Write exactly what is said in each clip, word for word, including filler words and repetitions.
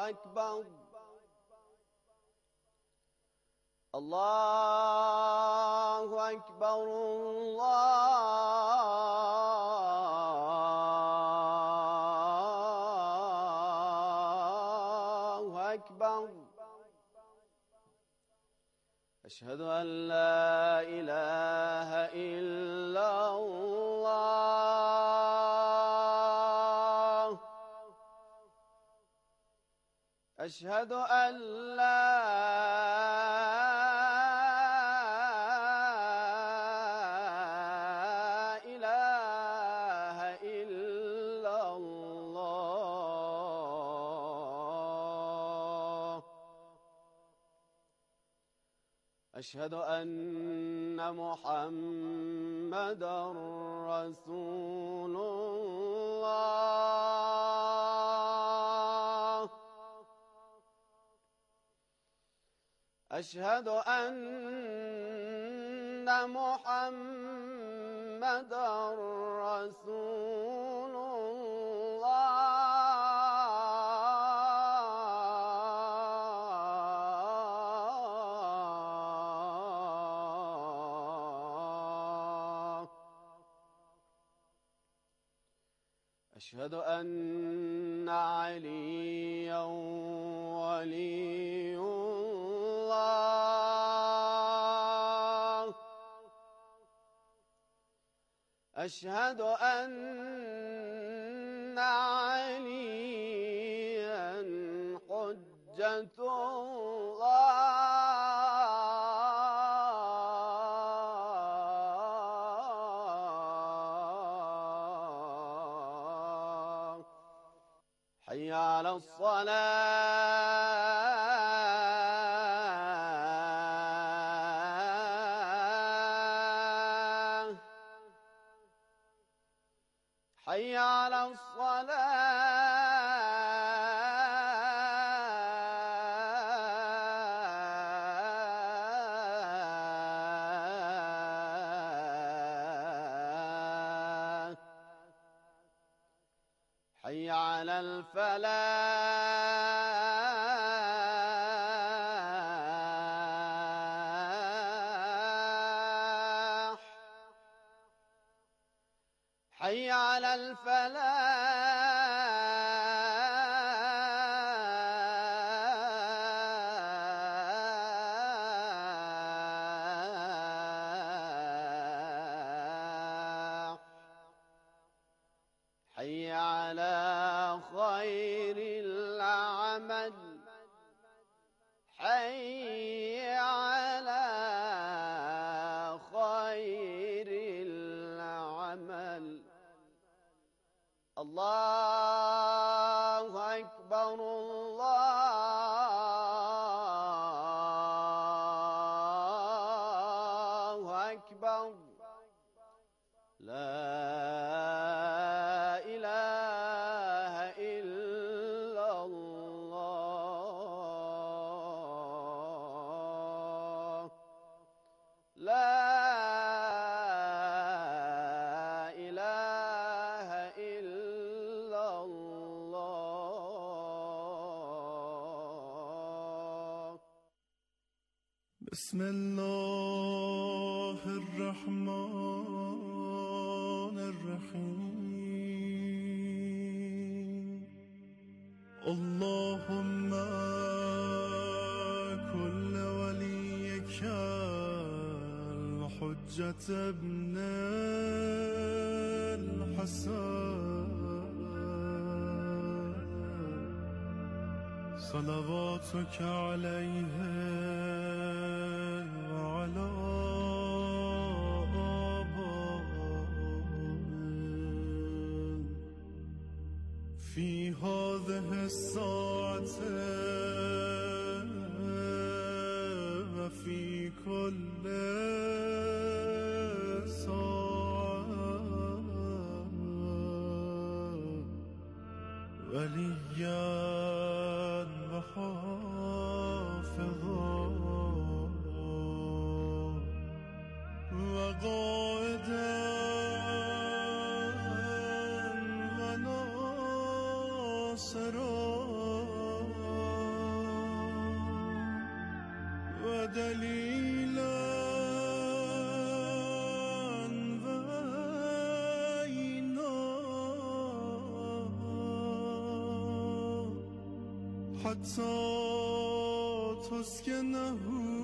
أكبر الله أكبر الله أكبر أشهد أن لا إله إلا الله أشهد أن لا إله إلا الله أشهد أن محمدًا رسول الله أشهد أن محمدًا رسول الله أشهد أن عليا ولي الله أشهد أن عليا حجة الله حي على الصلاة حي على الصلاة حي على الفلاح حي على الفلاح حي على خير العمل حي على خير العمل الله أكبر الله أكبر لا إله إلا الله لا إله إلا الله بسم الله الرحمن الرحيم اللهم كل وليك الحجة ابن الحسن صلواتك عليه وعلى في هذه الساعة وفي كل ساعة وليا وحافظا وقائدا وناصرا دلیلا و اینا حتی تسکنه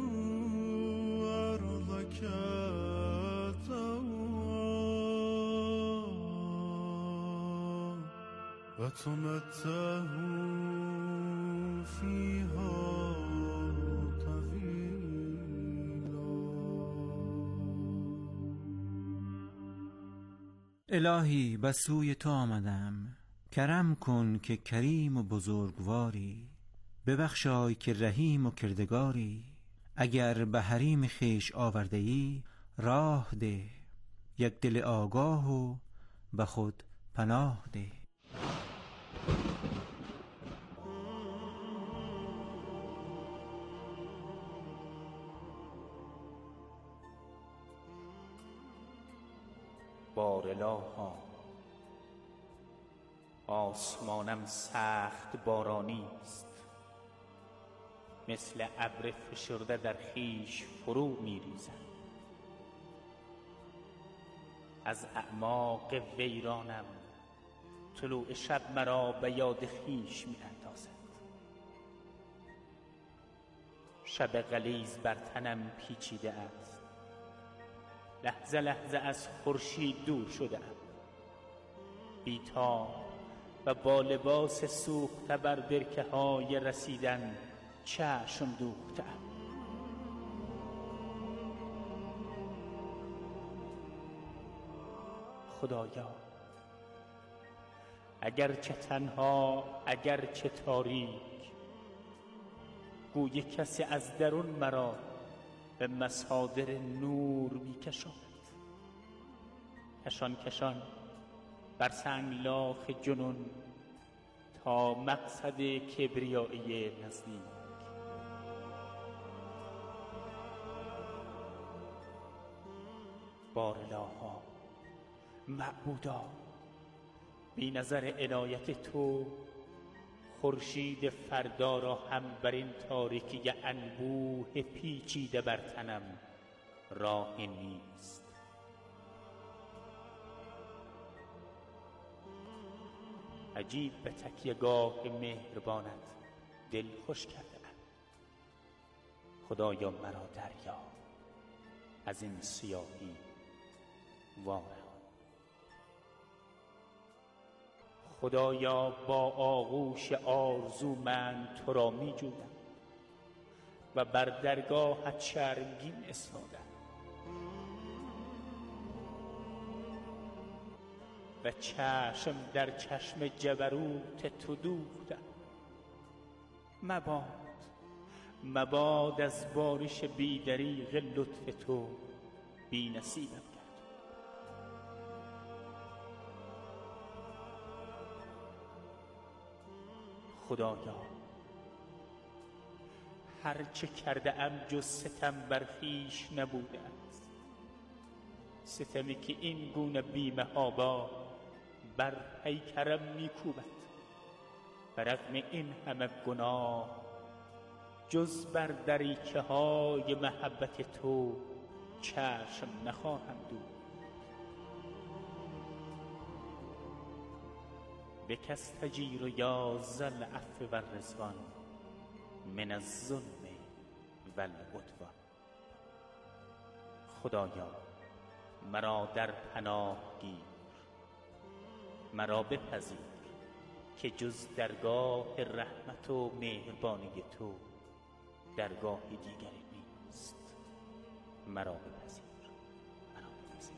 أرضك وتمتعه فيها طويلا. الهی به سوی تو آمدم، کرم کن که کریم و بزرگواری، ببخشای که رحیم و کردگاری. اگر به حریم خویش آورده ای راه ده، یک دل آگاه و به خود پناه ده. بارالها آسمانم سخت بارانی است، مثل ابر فشرده در خیش فرو می ریزم. از اعماق ویرانم طلوع شب مرا به یاد خیش می اندازد. شب غلیظ بر تنم پیچیده است، لحظه لحظه از خورشید دور شده ام. بی‌تاب و با لباس سوخته بر برکه های رسیدن چشم دوخته ام. خدایا، اگرچه تنها، اگرچه تاریک، گوی کسی از درون مرا به مصادر نور می کشاند. کشان کشان بر سنگلاخ جنون تا مقصد کبریایی نزدیک. بارالها، معبودا، بی نظر عنایت تو خورشید فردا را هم بر این تاریکی انبوه پیچیده بر تنم راهی نیست. عجیب به تکیه‌گاه مهربانت دل خوش کرده ام. خدایا مرا دریا از این سیاهی وارهان. خدایا با آغوش آرزومند تو را می جویم و بر درگاهت شرمگین استادم و چشم در چشم جبروت تو دوختم. مباد مباد از بارش بی‌دریغ لطف تو بی نصیبم کرد. خدایا، هر چه کرده ام جز ستم بر خویش نبوده است، ستمی که این گونه بی‌محابا بر پیکرم می‌کوبد. بر رغم این همه گناه جز بر دریچه های محبت تو چشم نخواهم دوخت. بک استجیر یا ذا العفو والرضوان من الظلم والعدوان. خدایا، مرا در پناه گیر، مرا بپذیر که جز درگاه رحمت و مهربانی تو درگاه دیگری نیست. مرا بپذیر، مرا بپذیر.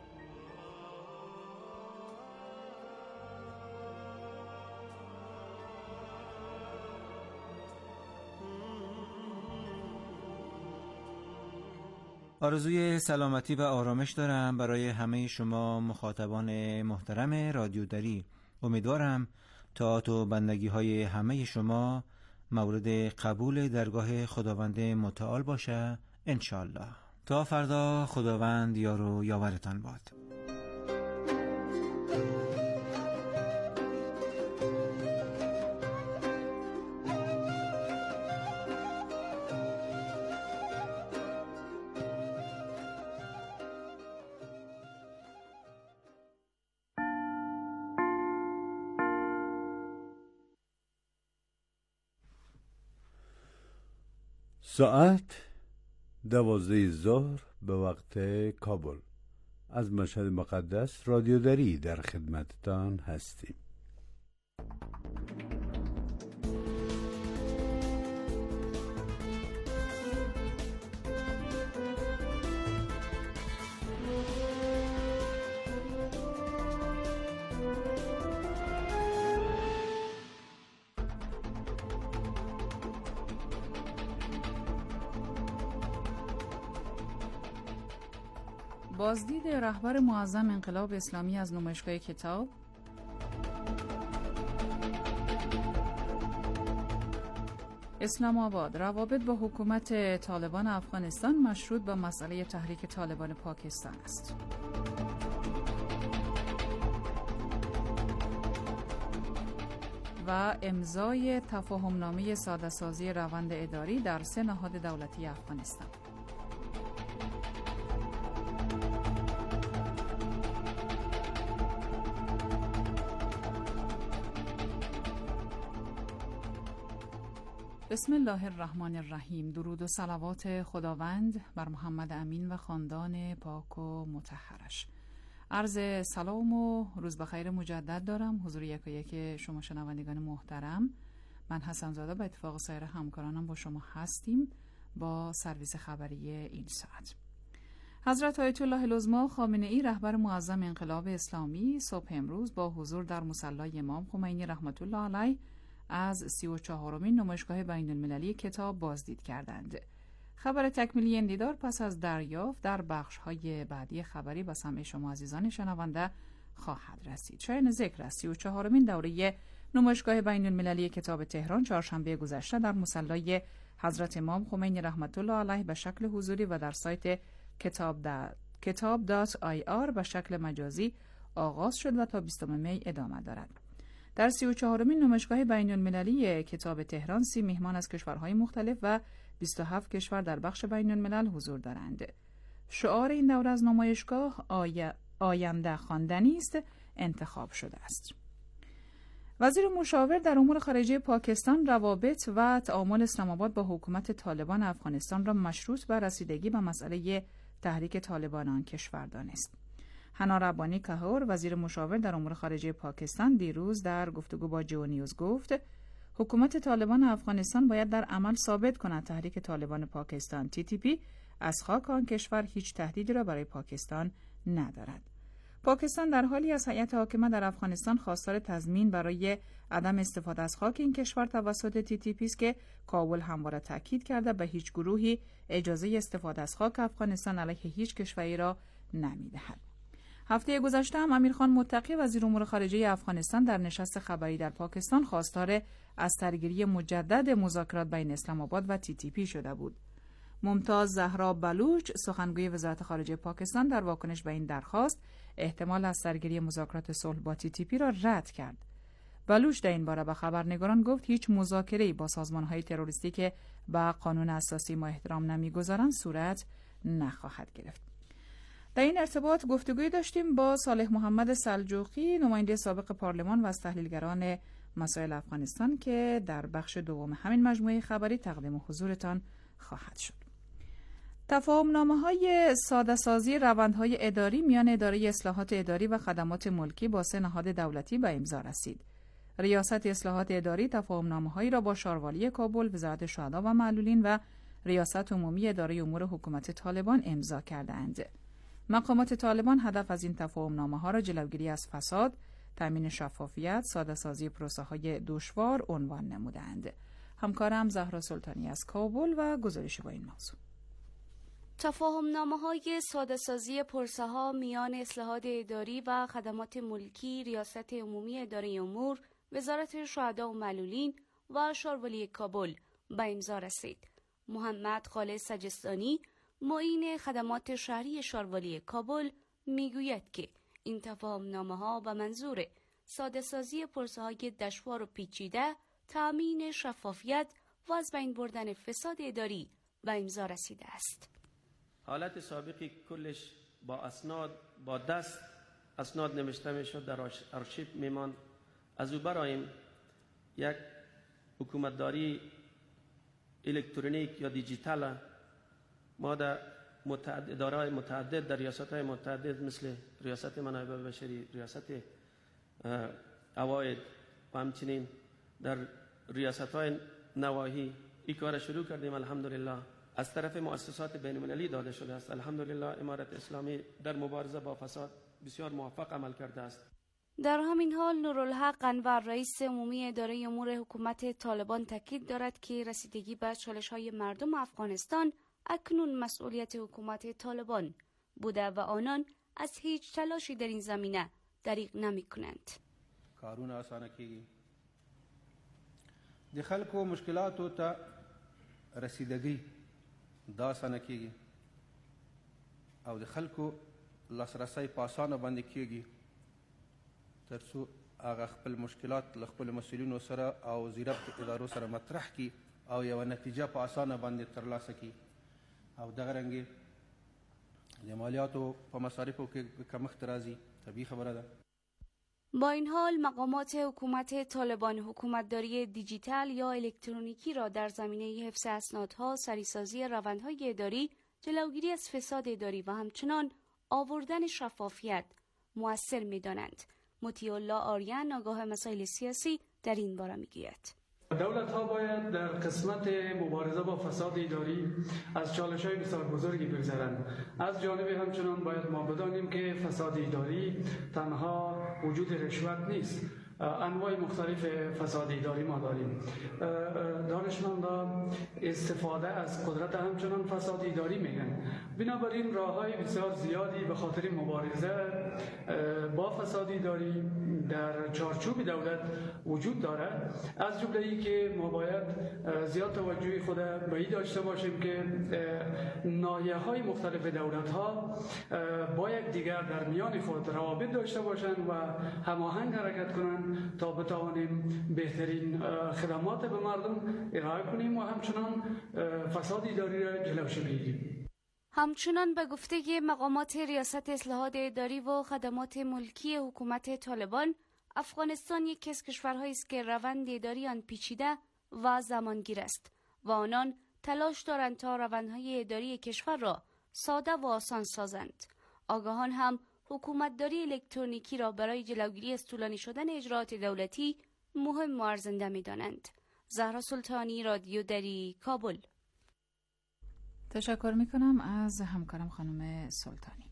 آرزوی سلامتی و آرامش دارم برای همه شما مخاطبان محترم رادیو دری. امیدوارم طاعات و بندگی های همه شما مورد قبول درگاه خداوند متعال باشه انشالله. تا فردا خداوند یار و یاورتان باد. ساعت دوازده ظهر به وقت کابل. از مشهد مقدس رادیو دری در خدمتتان هستیم. بازدید رهبر معظم انقلاب اسلامی از نمایشگاه کتاب، اسلام آباد، روابط با حکومت طالبان افغانستان مشروط به مسئله تحریک طالبان پاکستان است. و امضای تفاهمنامه ساده‌سازی روند اداری در سه نهاد دولتی افغانستان. بسم الله الرحمن الرحیم. درود و صلوات خداوند بر محمد امین و خاندان پاک و مطهرش. عرض سلام و روز بخیر مجدد دارم حضور یک و یک شما شنوندگان محترم. من حسن زاده به اتفاق سایر همکارانم با شما هستیم با سرویس خبری این ساعت. حضرت آیت الله العظمی خامنه‌ای رهبر معظم انقلاب اسلامی صبح امروز با حضور در مصلی امام خمینی رحمت الله علیه از سی و چهارمین نمایشگاه بین المللی کتاب بازدید کردند. خبر تکمیلی این دیدار پس از دریافت در بخش‌های بعدی خبری به سمع شما عزیزان شنونده خواهد رسید. شایان ذکر است سی و چهارمین دوره نمایشگاه بین المللی کتاب تهران چهارشنبه گذشته در مصلی حضرت امام خمینی رحمت الله علیه به شکل حضوری و در سایت کتاب کتاب دات آی آر به شکل مجازی آغاز شد و تا بیستم می ادامه دارد. در سی و چهارمین نمایشگاه بین المللی کتاب تهران سی میهمان از کشورهای مختلف و بیست و هفت کشور در بخش بین الملل حضور دارند. شعار این دوره از نمایشگاه آی... آینده خواندنی است انتخاب شده است. وزیر مشاور در امور خارجه پاکستان روابط و تعامل اسلام آباد با حکومت طالبان افغانستان را مشروط به رسیدگی به مسئله تحریک طالبان آن کشور دانست. حنا ربانی کهور وزیر مشاور در امور خارجه پاکستان دیروز در گفتگو با جیو نیوز گفت حکومت طالبان افغانستان باید در عمل ثابت کند تحریک طالبان پاکستان تی تی پی از خاک آن کشور هیچ تهدیدی را برای پاکستان ندارد. پاکستان در حالی از هیئت حاکمه در افغانستان خواستار تضمین برای عدم استفاده از خاک این کشور توسط تی تی پی است که کابل همواره تاکید کرده به هیچ گروهی اجازه استفاده از خاک افغانستان علیه هیچ کشوری را نمی‌دهد. هفته گذشته هم امیرخان متقی وزیر امور خارجه افغانستان در نشست خبری در پاکستان خواستار از سرگیری مجدد مذاکرات بین اسلام آباد و تی تی پی شده بود. ممتاز زهرا بلوچ سخنگوی وزارت خارجه پاکستان در واکنش به این درخواست احتمال از سرگیری مذاکرات صلح با تی تی پی را رد کرد. بلوچ در این باره به خبرنگاران گفت هیچ مذاکره‌ای با سازمان‌های تروریستی که به قانون اساسی ما احترام نمی‌گذارند صورت نخواهد گرفت. در این ارتباط گفتگویی داشتیم با صالح محمد سلجوقی نماینده سابق پارلمان و از تحلیلگران مسائل افغانستان که در بخش دوم همین مجموعه خبری تقدیم حضورتان خواهد شد. تفاهم‌نامه‌های ساده‌سازی روندهای اداری میان اداره اصلاحات اداری و خدمات ملکی با سه نهاد دولتی به امضا رسید. ریاست اصلاحات اداری تفاهم‌نامه‌هایی را با شاروالی کابل، وزارت شهدا و معلولین و ریاست عمومی اداره امور حکومت طالبان امضا کردند. مقامات طالبان هدف از این تفاهم‌نامه‌ها را جلوگیری از فساد، تامین شفافیت، ساده‌سازی پروسه‌های دشوار عنوان نمودند. همکارم زهرا سلطانی از کابل و گزارش با این موضوع. تفاهم‌نامه‌های ساده‌سازی پروسه‌ها میان اصلاحات اداری و خدمات ملکی، ریاست عمومی اداره امور، وزارت شهدا و معلولین و شاروالی کابل به امضا رسید. محمد خالد سجستانی معین خدمات شهری شاروالی کابل میگوید که این تفاهم‌نامه‌ها به منظور ساده‌سازی پروسه‌های دشوار و پیچیده، تأمین شفافیت و از بین بردن فساد اداری به امضا رسیده است. حالت سابقی کلش با اسناد با دست اسناد نوشته میشد در آرشیو میمان. از او برایم یک حکومتداری الکترونیک یا دیجیتال ما در متعدد اداره‌های متعدد در ریاست‌های متعدد مثل ریاست منابع بشری، ریاست عواید و همچنین در ریاست‌های نواحی این کار شروع کردیم. الحمدلله از طرف مؤسسات بین‌المللی داده شده است. الحمدلله امارت اسلامی در مبارزه با فساد بسیار موفق عمل کرده است. در همین حال نورالحق انور رئیس عمومی اداره امور حکومت طالبان تاکید دارد که رسیدگی به چالش‌های مردم افغانستان اکنون مسئولیت حکومت طالبان بوده و آنان از هیچ تلاشی در این زمینه دریغ نمی‌کنند. کارونه آسانه کیږي د خلکو مشکلاتو ته رسیدګي دا آسانه کیږي او د خلکو لاسرسی په آسانه باندې کیږي ترڅو هغه خپل مشکلات له خپل مسؤلینو سره او زیربط ادارو سره مطرح کی او یو نتیجه په آسانه باندې ترلاسه کی او دغه رنګ د مالیاتو په مصارفو کې کمښت راځي طبیعي خبره ده. با این حال مقامات حکومت طالبان حکومتداری دیجیتال یا الکترونیکی را در زمینه حفظ اسنادها، سریسازی روندهای اداری، جلوگیری از فساد اداری و همچنان آوردن شفافیت مؤثر می‌دانند. مطیع الله آریان آگاه مسائل سیاسی در این باره می‌گوید. دولت ها باید در قسمت مبارزه با فساد اداری از چالش های بسیار بزرگی بگذرند. از جانب همچنان باید ما بدانیم که فساد اداری تنها وجود رشوت نیست. انواع مختلف فساد اداری ما داریم. دانشمندان استفاده از قدرت همچنان فساد اداری میگن. بنابراین راه‌های بسیار زیادی به خاطر مبارزه با فساد اداری در چارچوب دولت وجود دارد. از جمله ای که ما باید زیاد توجه خود به این داشته باشیم که ناحیه‌های مختلف دولت‌ها با یک دیگر در میان خود روابط داشته باشند و هماهنگ حرکت کنند تا بتوانیم بهترین خدمات به مردم ارائه کنیم و همچنان فساد اداری را جلوش بگیریم. همچنان به گفته مقامات ریاست اصلاحات اداری و خدمات ملکی حکومت طالبان، افغانستان یکی از کشورهایی است که روند اداری آن پیچیده و زمانگیر است و آنان تلاش دارند تا روندهای اداری کشور را ساده و آسان سازند. آگاهان هم حکومتداری الکترونیکی را برای جلوگیری از طولانی شدن اجراءات دولتی مهم و ارزنده می‌دانند. زهرا سلطانی، رادیو دری، کابل. تشکر میکنم از همکارم خانم سلطانی.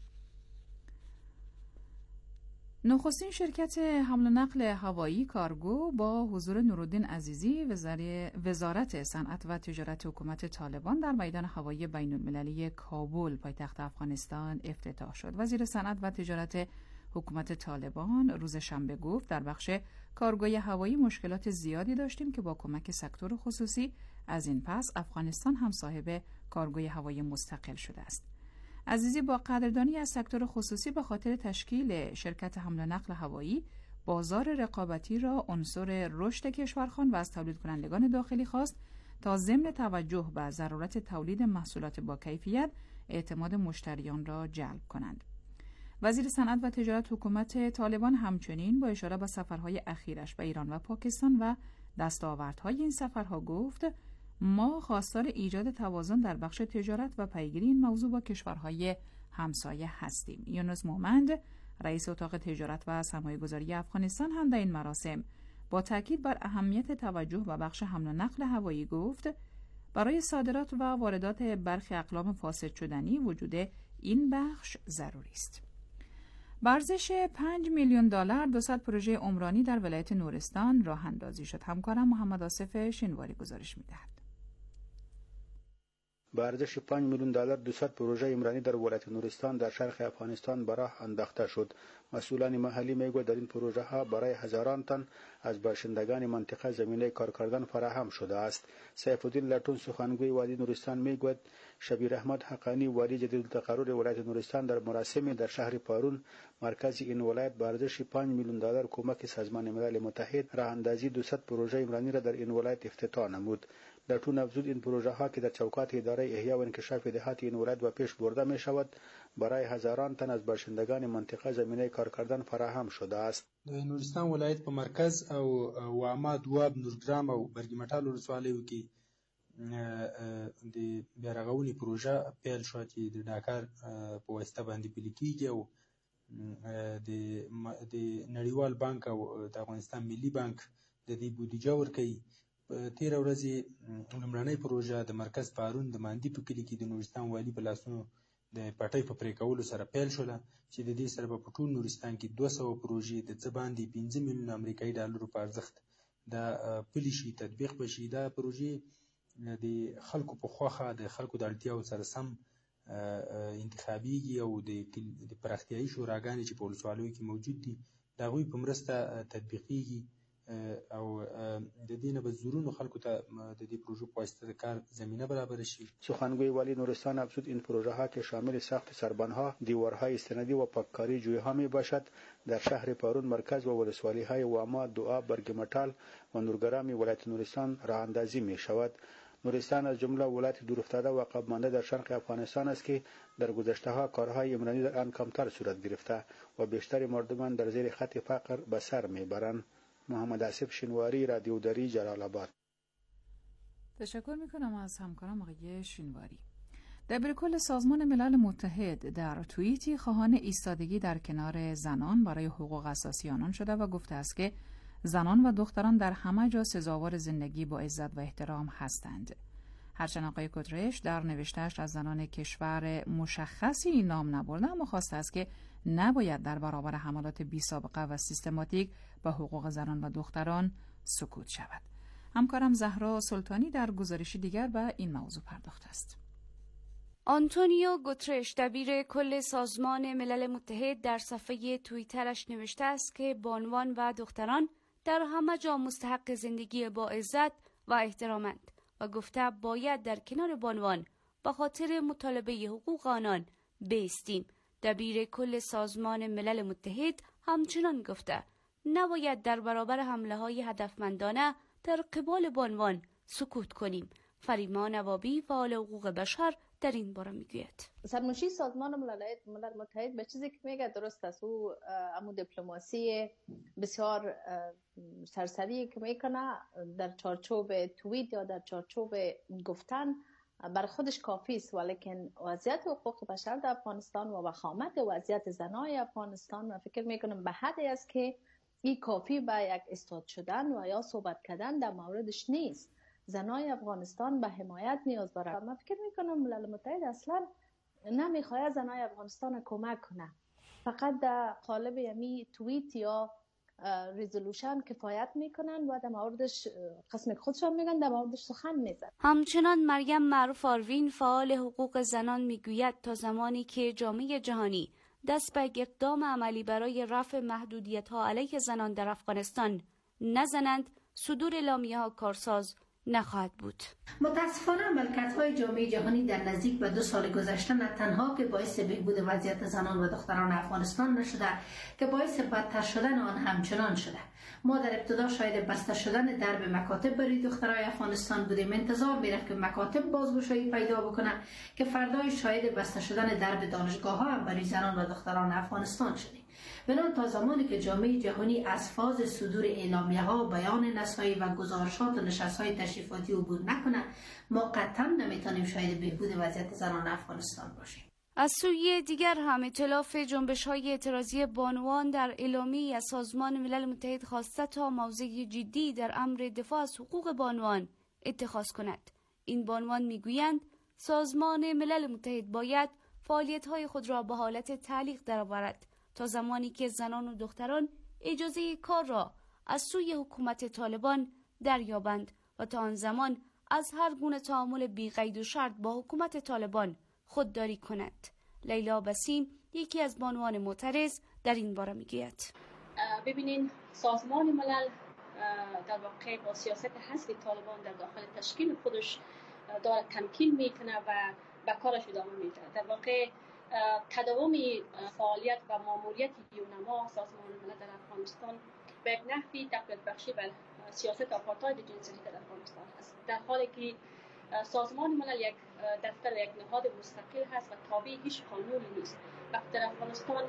نخستین شرکت حمل و نقل هوایی کارگو با حضور نورالدین عزیزی وزارت صنعت و تجارت حکومت طالبان در میدان هوایی بین المللی کابل پایتخت افغانستان افتتاح شد. وزیر صنعت و تجارت حکومت طالبان روز شنبه گفت در بخش کارگوی هوایی مشکلات زیادی داشتیم که با کمک سکتور خصوصی از این پس افغانستان هم صاحب کارگوی هوایی مستقل شده است. عزیزی با قدردانی از سکتور خصوصی به خاطر تشکیل شرکت حمل و نقل هوایی بازار رقابتی را عنصر رشد کشور خواند و از تولید کنندگان داخلی خواست تا ضمن توجه به ضرورت تولید محصولات با کیفیت اعتماد مشتریان را جلب کنند. وزیر صنعت و تجارت حکومت طالبان همچنین با اشاره به سفرهای اخیرش به ایران و پاکستان و دستاوردهای این سفرها گفت ما خواستار ایجاد توازن در بخش تجارت و پیگیری این موضوع با کشورهای همسایه هستیم. یونس مومند رئیس اتاق تجارت و سرمایه‌گذاری افغانستان هم در این مراسم با تاکید بر اهمیت توجه به بخش حمل و نقل هوایی گفت برای صادرات و واردات برخی اقلام فاسد شدنی وجود این بخش ضروری است. با ارزش پنج میلیون دلار دوصد پروژه عمرانی در ولایت نورستان راه اندازی شد. همکارم محمد آصف شینواری گزارش می‌دهد. با ارزش پنج میلیون دلار دوصد پروژه عمرانی در ولایت نورستان در شرق افغانستان به راه انداخته شد. مسئولان محلی میگویند در این پروژه ها برای هزاران تن از باشندگان منطقه زمینه کار کردن فراهم شده است. سیف الدین لټون سخنگوی والی نورستان میگوید شبیر احمد حقانی والی جدید التقرر ولایت نورستان در مراسمی در شهر پارون مرکز این ولایت با ارزش پنج میلیون دلار کمک سازمان ملل متحد راه اندازی دوصد پروژه عمرانی را در این ولایت افتتاح نمود. لټون افزود این پروژه ها که در چوکات اداره احیا و انکشاف دهات این ولایت و پیش برده می شود برای هزاران تن از باشندگان منطقه زمینه کار کردن فراهم شده است. د نورستان ولایت په مرکز او وامد واب نورګرام او برګمټال ولسوالیو کې د بیارغونې پروژه پیل شوه چې د ډاکار په واسطه باندې پلي کېږي او د نړیوال بانک او د افغانستان ملي بانک د دې بودیجه ورکوي. تېره ورځ لومړنۍ پروژه د مرکز پارون د ماندي په کلي کې د نورستان والي په لاسونو د پټۍ په پرې کولو سره پیل شوله چې د دې سره به په ټول نورستان کې دوه سوه پروژې د څه باندې پنځه میلیونه امریکایي ډالرو په ارزښت دا پلي شي، تطبیق بشي. دا پروژې د خلکو په خوښه د خلکو د اړتیاو سره سم انتخابیږي او د پراختیایي شوراګانې چې په ولسوالیو کې موجود دي د هغوی په مرسته تطبیقیږي او د دې نه به زرونو خلکو ته د دې پروژو په واسطه د کار زمینه برابر شي. سخنگوی والی نورستان افزود این پروژه ها که شامل ساخت سربانها، دیوارهای استنادی و پاککاری جویها می باشد در شهر پارون مرکز و ولسوالی های واما، دعا، برگمټال و نورگرامی ولایت نورستان راه اندازی می شود. نورستان از جمله ولایت دورافتاده و عقب مانده در شرق افغانستان است که در گذشته ها کارهای عمرانی در آن کمتر صورت گرفته و بیشتر مردمان در زیر خط فقر به سر میبرند. محمد آصف شینواری، رادیو دری، جلال آباد. تشکر میکنم از همکارم آقای شینواری. دبیرکل سازمان ملل متحد در توییتی خواهان ایستادگی در کنار زنان برای حقوق اساسی آنان شده و گفته است که زنان و دختران در همه جا سزاوار زندگی با عزت و احترام هستند. هرچند آقای گوترش در نوشته‌اش از زنان کشور مشخصی این نام نبرده، اما خواسته است که نباید در برابر حملات بی سابقه و سیستماتیک به حقوق زنان و دختران سکوت شود. همکارم زهرا سلطانی در گزارشی دیگر به این موضوع پرداخته است. آنتونیو گوترش دبیر کل سازمان ملل متحد در صفحه توییترش نوشته است که بانوان و دختران در همه جا مستحق زندگی با عزت و احترامند و گفته باید در کنار بانوان به خاطر مطالبه حقوق آنان بایستیم. دبیر کل سازمان ملل متحد همچنان گفته نباید در برابر حمله های هدفمندانه در قبال بانوان سکوت کنیم. فریما نوابی فعال حقوق بشر در این باره میگوید سرمنشی سازمان ملل متحد به چیزی که میگه درست است. او امو دیپلماسی بسیار سرسری که میکنه در چارچوب توییت یا در چارچوب گفتن بر خودش کافی است، ولیکن وضعیت حقوق بشر در افغانستان و وخامت وضعیت زنای افغانستان من فکر میکنم به حدی است که این کافی به یک استاد شدن و یا صحبت کردن در موردش نیست. زنای افغانستان به حمایت نیاز دارد. من فکر میکنم ملل متحد اصلا نمیخواهد زنای افغانستان کمک کنه، فقط در قالب یمی توییت یا ریزولوشن کفایت میکنن و در موردش قسم خودشان میگن، در موردش سخن میزن. همچنان مریم معروف آروین فعال حقوق زنان میگوید تا زمانی که جامعه جهانی دست به اقدام عملی برای رفع محدودیت ها علیه زنان در افغانستان نزنند، صدور اعلامیه ها کارساز نخواهد بود. متاسفانه عملکردهای جامعه جهانی در نزدیک به دو سال گذشته نه تنها که باعث بهبود وضعیت زنان و دختران افغانستان نشده که باعث بدتر شدن آن همچنان شده. ما در ابتدا شاهد بسته شدن درب مکاتب برای دخترای افغانستان بودیم. انتظار میرفت که مکاتب بازگشایی پیدا بکنه که فردای شاهد بسته شدن درب دانشگاه ها هم برای زنان و دختران افغانستان شدیم. بنابراین تا زمانی که جامعه جهانی از فاز صدور اعلامیه ها، بیان نصایی و گزارشات و نشست های تشریفاتی عبور نکنه، ما قطعا نمیتونیم شاهد بهبود وضعیت زنان افغانستان باشیم. از سوی دیگر هم ائتلاف جنبش‌های اعتراضی بانوان در اعلامیه از سازمان ملل متحد خواسته تا موضع جدی در امر دفاع از حقوق بانوان اتخاذ کند. این بانوان میگویند سازمان ملل متحد باید فعالیت‌های خود را به حالت تعلیق درآورد تا زمانی که زنان و دختران اجازه کار را از سوی حکومت طالبان دریابند و تا آن زمان از هر گونه تعامل بی قید و شرط با حکومت طالبان خودداری کند. لیلا بسیم یکی از بانوان معترض در این باره میگوید ببینین سازمان ملل در واقع با سیاست حذف طالبان در داخل تشکیل خودش داره تمکین میکنه و به کارش ادامه میده. در واقع تداوم فعالیت و ماموریت یونما سازمان ملل در افغانستان به یک نحوی تقویت بخشی بر سیاست آپارتاید جنسی در افغانستان است، در حالی که سازمان ملل یک دفتر یک نهاد مستقل هست و تابع هیچ قانونی نیست. وقتی در افغانستان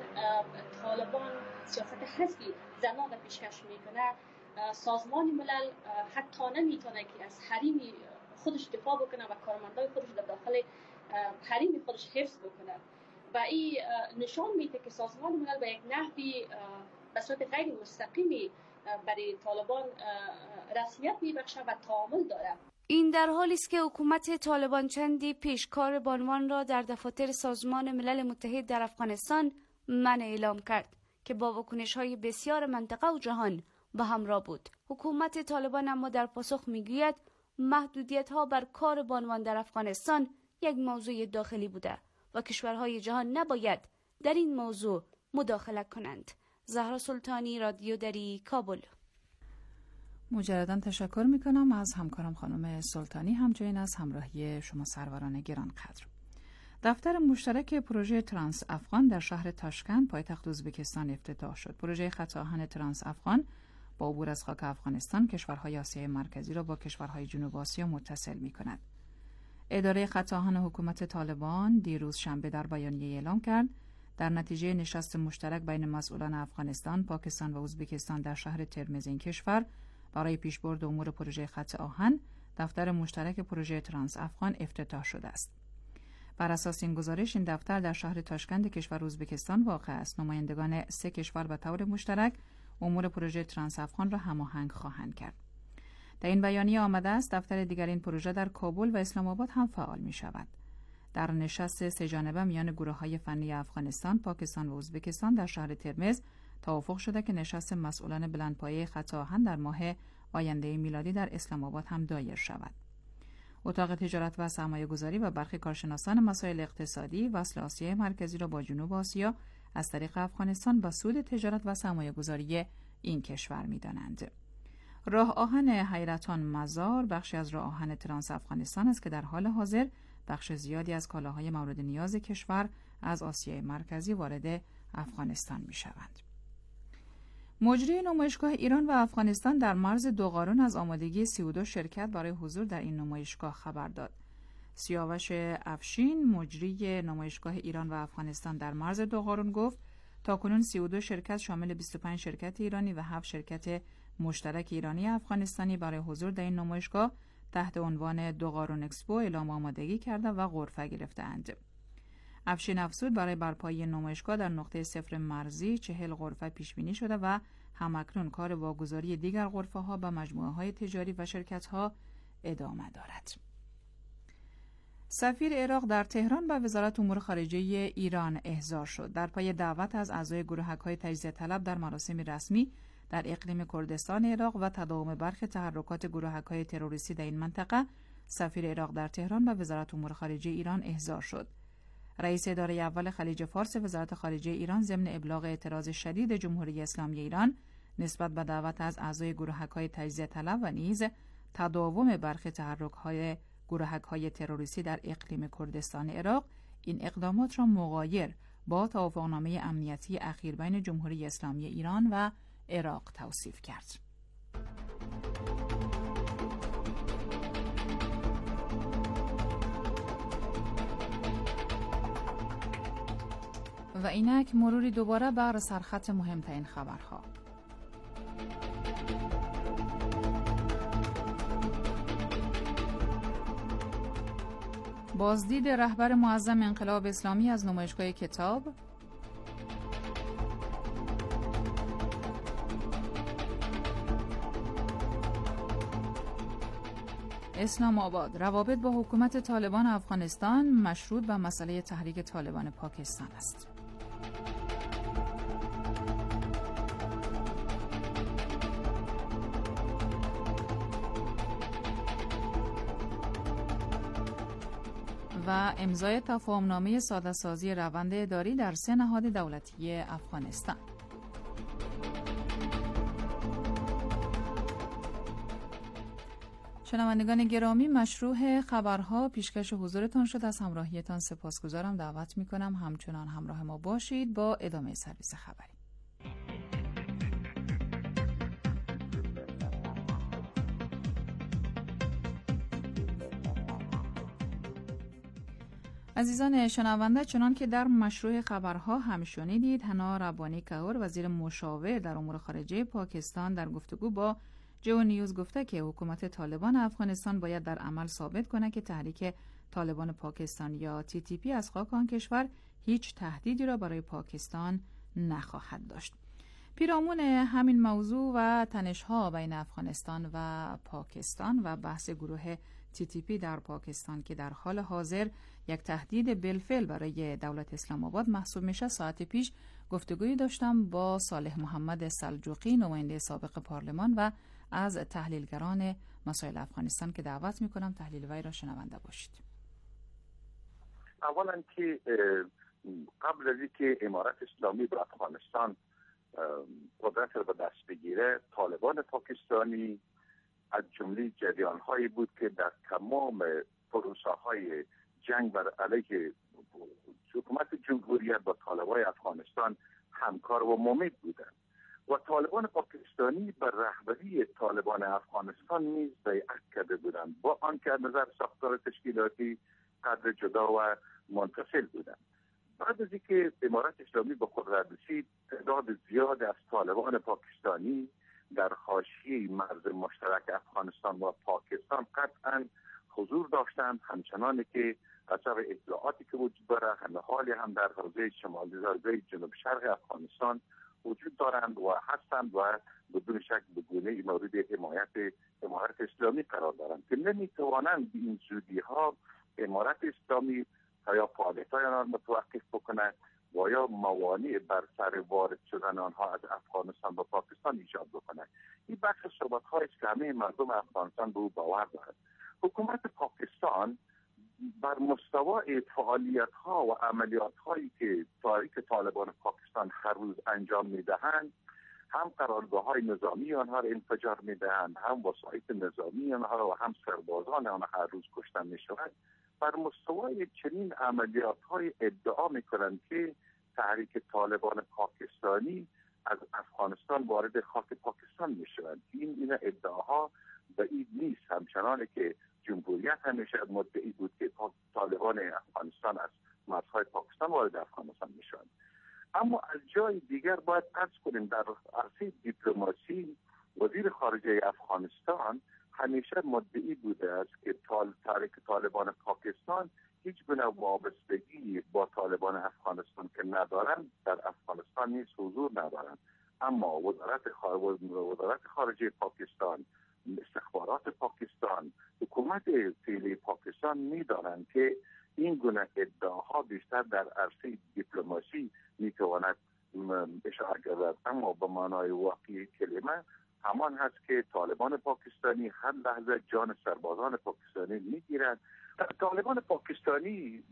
طالبان سیاست حذفی زنان را پیشکش میکنه، سازمان ملل حتی نمیتونه که از حریم خودش دفاع بکنه و کارمندای خودش در داخل حریم خودش حفظ بکنه و این نشان میده که سازمان ملل به یک نحوی به صورت غیر مستقیمی برای طالبان رسمیت میبخشه و تعامل داره. این در حالی است که حکومت طالبان چندی پیش کار بانوان را در دفاتر سازمان ملل متحد در افغانستان منع اعلام کرد که با واکنش‌های بسیار منطقه و جهان به همراه بود. حکومت طالبان اما در پاسخ میگوید محدودیت‌ها بر کار بانوان در افغانستان یک موضوع داخلی بوده و کشورهای جهان نباید در این موضوع مداخله کنند. زهرا سلطانی، رادیو دری، کابل. مجددا تشکر میکنم از همکارم خانم سلطانی، همچنین از همراهی شما سروران گرانقدر. دفتر مشترک پروژه ترانس افغان در شهر تاشکند پایتخت ازبکستان افتتاح شد. پروژه خط آهن ترانس افغان با عبور از خاک افغانستان کشورهای آسیای مرکزی را با کشورهای جنوب آسیا متصل میکند. اداره خط آهن حکومت طالبان دیروز شنبه در بیانیه اعلام کرد در نتیجه نشست مشترک بین مسئولان افغانستان، پاکستان و ازبکستان در شهر ترمز این کشور برای پیشبرد امور پروژه خط آهن، دفتر مشترک پروژه ترانس افغان افتتاح شده است. بر اساس این گزارش، این دفتر در شهر تاشکند کشور ازبکستان واقع است. نمایندگان سه کشور به طور مشترک امور پروژه ترانس افغان را هماهنگ خواهند کرد. در این بیانیه آمده است دفتر دیگر این پروژه در کابل و اسلام آباد هم فعال می شود. در نشست سه جانبه میان گروه‌های فنی افغانستان، پاکستان و ازبکستان در شهر ترمز توافق شده که نشست مسئولان بلندپایه خط آهن در ماه آینده میلادی در اسلام آباد هم دایر شود. اتاق تجارت و سرمایه گذاری و برخی کارشناسان مسائل اقتصادی وصل آسیای مرکزی را با جنوب آسیا از طریق افغانستان با سود تجارت و سرمایه گذاری این کشور می دانند. راه آهن حیرتان مزار بخشی از راه آهن ترانس افغانستان است که در حال حاضر بخش زیادی از کالاهای مورد نیاز کشور از آسیای مرکزی وارد افغانستان می شوند. مجری نمایشگاه ایران و افغانستان در مرز دوقارون از آمادگی سی و دو شرکت برای حضور در این نمایشگاه خبر داد. سیاوش افشین، مجری نمایشگاه ایران و افغانستان در مرز دوقارون گفت تاکنون سی و دو شرکت شامل بیست و پنج شرکت ایرانی و هفت شرکت مشترک ایرانی افغانستانی برای حضور در این نمایشگاه تحت عنوان دوقارون اکسپو اعلام آمادگی کرده و غرفه گرفته‌اند. افشین افزود برای برپایی نمایشگاه در نقطه صفر مرزی چهل غرفه پیش بینی شده و همکنون کار واگذاری دیگر غرفه ها به مجموعه های تجاری و شرکت ها ادامه دارد. سفیر عراق در تهران به وزارت امور خارجه ایران احضار شد. در پای دعوت از اعضای گروهک‌های تجزیه طلب در مراسم رسمی در اقلیم کردستان عراق و تداوم برخی تحرکات گروهک‌های تروریستی در این منطقه، سفیر عراق در تهران به وزارت امور خارجه ایران احضار شد. رئیس اداره اول خلیج فارس وزارت خارجه ایران ضمن ابلاغ اعتراض شدید جمهوری اسلامی ایران نسبت به دعوت از اعضای گروهک‌های تجزیه طلب و نیز تداوم برخی تحرک‌های گروهک‌های تروریستی در اقلیم کردستان عراق، این اقدامات را مغایر با توافقنامه امنیتی اخیر بین جمهوری اسلامی ایران و عراق توصیف کرد. و اینک مروری دوباره بر سرخط مهمترین خبرها. بازدید رهبر معظم انقلاب اسلامی از نمایشگاه کتاب، اسلام آباد روابط با حکومت طالبان افغانستان مشروط به مسئله تحریک طالبان پاکستان است. و امضای تفاهمنامه ساده سازی روند اداری در سه نهاد دولتی افغانستان. شنوندگان گرامی، مشروع خبرها پیشکش حضورتان شد. از همراهیتان سپاسگزارم. دعوت می‌کنم همچنان همراه ما باشید با ادامه سرویس خبری. عزیزان شنونده، چنان که در مشروع خبرها هم شنیدید، حنا ربانی کهور وزیر مشاور در امور خارجه پاکستان در گفتگو با جو نیوز گفته که حکومت طالبان افغانستان باید در عمل ثابت کنه که تحریک طالبان پاکستان یا تی تی پی از خاک آن کشور هیچ تهدیدی را برای پاکستان نخواهد داشت. پیرامون همین موضوع و تنش‌ها بین افغانستان و پاکستان و بحث گروه تی تی پی در پاکستان که در حال حاضر یک تهدید بالفعل برای دولت اسلام آباد محسوب میشه، ساعت پیش گفتگویی داشتم با صالح محمد سلجوقی، نماینده سابق پارلمان و از تحلیلگران مسائل افغانستان که دعوت میکنم تحلیل وی را شنونده باشید. اولا که قبل از اینکه امارت اسلامی به افغانستان قدرت را به دست بگیره، طالبان پاکستانی از جمله جریان هایی بود که در تمام پروسه های جنگ بر علیه حکومت جمهوریت با طالبان افغانستان همکار و ممید بودند و طالبان پاکستانی بر رهبری طالبان افغانستان نیز بیعت کرده بودند، با آنکه از نظر ساختار تشکیلاتی قدر جدا و منفصل بودند. بعد از اینکه امارت اسلامی به قدرت رسید، تعداد زیاد از طالبان پاکستانی در حاشیه مرز مشترک افغانستان و پاکستان قطعا حضور داشتند، همچنان که اثر اطلاعاتی که وجود داره همه حالی هم در حوزه شمالی حوزه جنوب شرق افغانستان وجود دارند و هستند و بدون شک به گونه‌ای مورد حمایت امارت اسلامی قرار دارند که نمیتوانند به این زودی ها امارت اسلامی یا فعالیت‌های آنها متوقف بکنند و یا موانع بر سر وارد شدن آنها از افغانستان به پاکستان ایجاد بکنند. این بخش صحبت‌هایی است که همه مردم افغانستان به او باور دارند. حکومت پاکستان بر مستوای فعالیت‌ها و عملیات‌هایی که تحریک طالبان پاکستان هر روز انجام می‌دهند، هم قرارگاه‌های نظامی آنها را انفجار می‌دهند، هم وسایط نظامی آنها و هم سربازان آنها هر روز کشته می‌شوند. بر مستوای چنین عملیات‌های ادعا می‌کنند که تحریک طالبان پاکستانی از افغانستان وارد خاک پاکستان می‌شوند. این این ادعاها بعید نیست، همچنان که جمهوریت همیشه مدعی بود که طالبان افغانستان از مرزهای پاکستان وارد افغانستان می‌شوند. اما از جای دیگر باید عرض کنیم در عرصه دیپلماسی وزیر خارجه افغانستان همیشه مدعی بوده است که تحریک طالبان پاکستان هیچ گونه وابستگی با طالبان افغانستان که ندارند، در افغانستان نیز حضور ندارند. اما وزارت وزارت خارجه پاکستان، استخبارات پاکستان، حکومت فعلی پاکستان می‌دانند که این گونه ادعاها بیشتر در عرصه دیپلماسی میتواند اشاعه گردد، اما به معنای واقعی کلمه همان هست که طالبان پاکستانی هر لحظه جان سربازان پاکستانی میگیرند. طالبان پاکستانی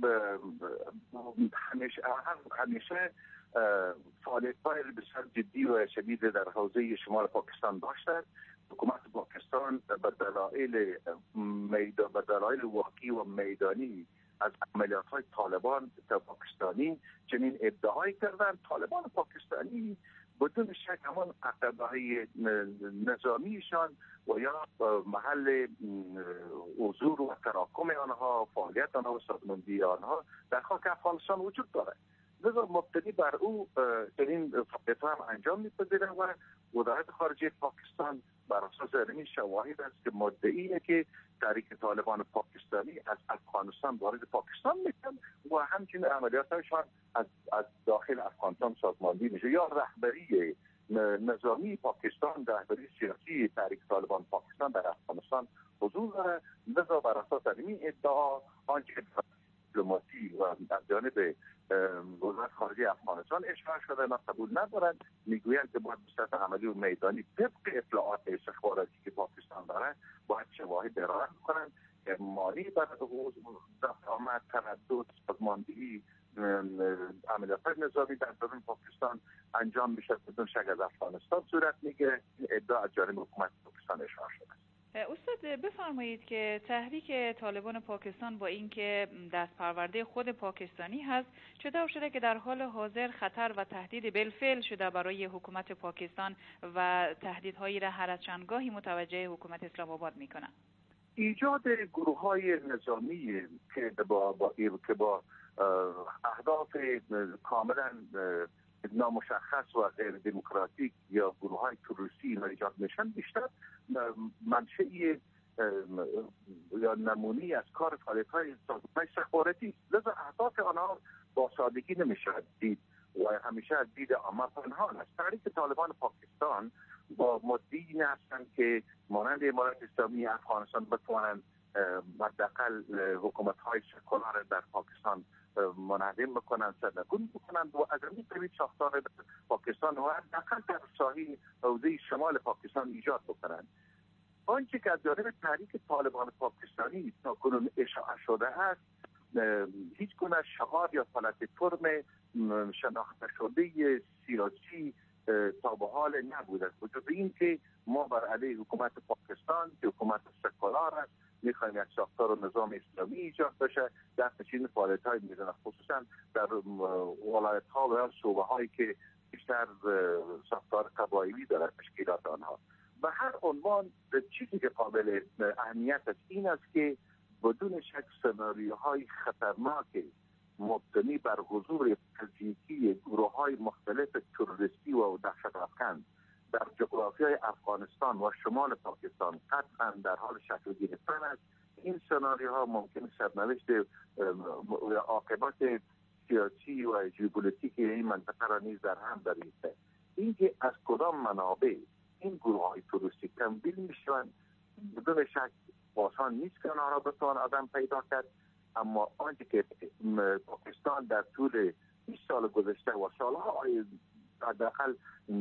همیشه همیشه فعالیت‌های بسیار جدی و شدید در حوزه شمال پاکستان داشتند. حکومت پاکستان به دلایل میدان به دلایل واقعی و میدانی از عملیات‌های طالبان پاکستانی چنین ادعایی کردند. طالبان پاکستانی بدون شک همان عقبه‌های نظامیشان و یا محل حضور و تراکم آنها، فعالیت آنها و سازماندهی آنها در خاک افغانستان وجود دارد. لذا مبتنی بر او چنین فعالیت‌ها هم انجام می‌پذیرند و وزارت خارجه پاکستان بر اساس این شواهد است که مدعیه که تحریک طالبان پاکستانی از افغانستان وارد پاکستان میشن و همچنین عملیاتشان از از داخل افغانستان سازماندهی میشه. یا رهبری نظامی پاکستان، رهبری سیاسی تحریک طالبان پاکستان در افغانستان حضور داره. لذا بر اساس این ادعا آنچه دیپلماسی و از جانب وزارت خارجه افغانستان اشاره شده ما قبول ندارند. میگویند که باید به صورت عملی و میدانی طبق اطلاعات استخباراتی که پاکستان داره باید شواهد ارائه کنند که مالی بر دفع آمد تردد سازماندهی عملیات نظامی در درون پاکستان انجام میشه بدون شک از افغانستان صورت میگیره. ادعا از جانب حکومت پاکستان اشاره شده. استاد بفرمایید که تحریک طالبان پاکستان با اینکه دست پرورده خود پاکستانی هست، چطور شده که در حال حاضر خطر و تهدید بالفعل شده برای حکومت پاکستان و تهدیدهایی را هر از چندگاهی متوجه حکومت اسلام آباد میکنه؟ ایجاد گروه‌های نظامی که با با که با اهداف کاملا نامشخص و غیر دموکراتیک یا گروه های تروریستی اینا ایجاد میشن، بیشتر منشأ یا نمونی از کار فعالیت های سازمان استخباراتی است. لذا اهداف آنها با سادگی نمیشود دید و همیشه از دید عامه پنهان است. تحریک طالبان پاکستان با مدعی هستند که مانند امارات اسلامی افغانستان بتوانند حداقل حکومت های سکولار در پاکستان منظم بکنند، سرنگون بکنند و از این قبیل ساختار پاکستان و حداقل در ساحل حوزه شمال پاکستان ایجاد بکنند. آنچه که از جانب تحریک طالبان پاکستانی تا کنون اشاعه شده است هیچ گونه شعار یا پلتفرم شناخته شده سیاسی تا به حال نبوده است. وجود این که ما بر علیه حکومت پاکستان که حکومت سکولار است میخوایم یک ساختار و نظام اسلامی ایجاد بشه در تشکیل فعالیت های میزنه، خصوصا در ولایت ها و صوبه هایی که بیشتر ساختار قبایلی دارد تشکیلات آنها. و هر عنوان چیزی که قابل اهمیت است این است که بدون شک سناریوهای خطرناک مبتنی بر حضور فیزیکی گروه های مختلف تروریستی و دهشت افکن در جغرافیای افغانستان و شمال پاکستان قطعا در حال شکل گرفتن است. این سناریوها ممکن سرنوشت عاقبت سیاسی و ژئوپلیتیک این منطقه را نیز در هم دریده. اینکه از کدام منابع این گروه های تروریستی تمویل میشوند بدون شک آسان نیست که آنها را بتوان آدم پیدا کرد، اما آنچه که پاکستان در طول بیست سال گذشته و سالها حداقل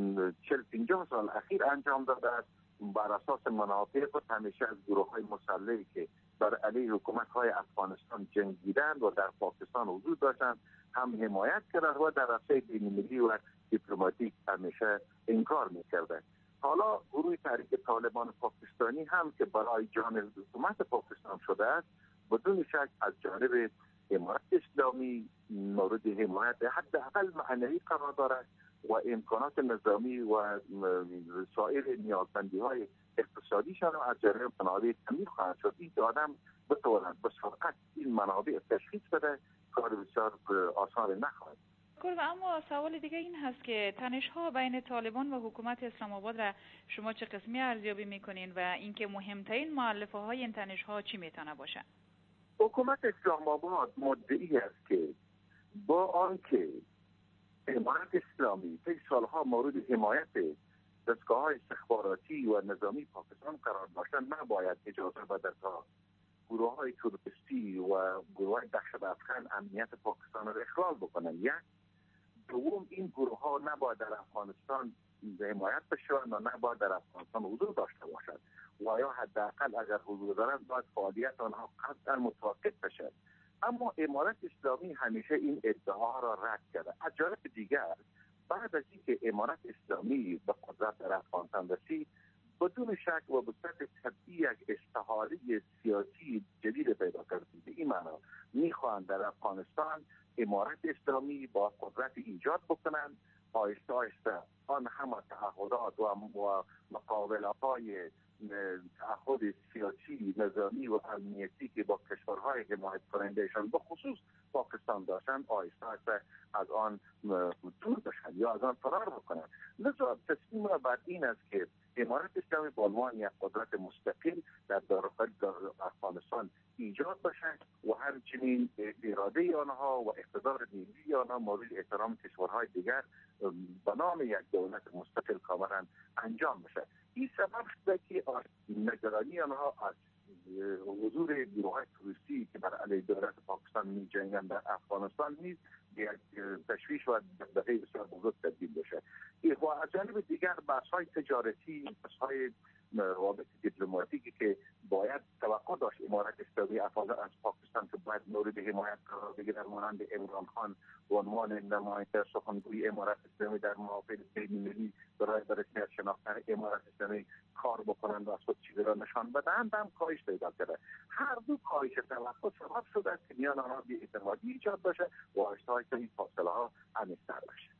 چهل پنجاه سال اخیر انجام داده است بر اساس منافع خود همیشه از گروه های مسلحی که بر علیه حکومت های افغانستان جنگیدند و در پاکستان وجود داشتند هم حمایت کرد و در عرصه بین‌المللی و دیپلماتیک همیشه انکار میکردند. حالا گروه تحریک طالبان پاکستانی هم که برای جان حکومت پاکستان شده است بدون شک از جانب امارت اسلامی مورد حمایت حداقل معنوی قرار دارد و امکانات نظامی و سایر نیازمندی های اقتصادیشان از جانب منابع تامین خواهد شد. این که آدم بتواند به سرعت این منابع تشخیص بده کار بسیار آسان نخواهد. و اما سوال دیگه این هست که تنش‌ها بین طالبان و حکومت اسلام آباد را شما چه قسمی ارزیابی میکنین و اینکه مهمترین مؤلفه های این تنش‌ها چی میتونه باشه؟ حکومت اسلام آباد مدعی است که با آنکه امارت اسلامی طی سالها مورد حمایت دستگاه‌های استخباراتی و نظامی پاکستان قرار داشتند نباید اجازه بده تا گروه‌های تروریستی و گروه‌های دهشت افکن امنیت پاکستان را اخلال بکنند. یک دوم این گروه‌ها نباید در افغانستان حمایت بشوند و نباید در افغانستان حضور داشته باشند و یا حداقل اگر حضور دارند باید فعالیت آنها قطعا متوقف بشود. اما امارت اسلامی همیشه این ادعا را رد کرده. از جانب دیگر بعد از اینکه امارت اسلامی به قدرت در افغانستان رسید بدون شک و به صورت طبیعی یک استحاله سیاسی جدید پیدا کرده. به این معنا میخواهند در افغانستان امارت اسلامی با قدرت ایجاد بکنند، آهسته آهسته آن همه تعهدات و مقابله های تعهد سیاسی نظامی و امنیتی که با کشورهای حمایت کنندهشان به خصوص پاکستان داشتند آهسته آهسته از آن دور بشن یا از آن فرار بکنند. لذا تصمیم بر این است که امارت اسلامی به عنوان یک قدرت مستقل در داخل افغانستان ایجاد باشد و همچنین اراده آنها و اقتدار نیروی آنها مورد احترام کشورهای دیگر به نام یک دولت مستقل کاملا انجام بشه. این سبب شده که نگرانی آنها از حضور گروه‌های تروریستی که بر علیه دولت پاکستان می‌جنگند در افغانستان نیز یک تشویش و دغدغه بسیار بزرگ تبدیل بشه. و از جانب دیگر بحث‌های تجارتی، بحث‌های روابط دیپلماتیکی که باید توقع داشت امارت اسلامی از پاکستان که باید مورد حمایت قرار بگیرد مانند عمران خان به عنوان نماینده سخنگوی امارت اسلامی در محافل بین‌المللی برای به رسمیت شناختن امارت اسلامی کار بکنند و از خود چیزی را نشان بدهند هم کاهش پیدا کرده. هر دو کاهش توقع سبب شده است که میان آنها بی‌اعتمادی ایجاد بشه و آهسته آهسته این فاصله ها عمیق‌تر بشه.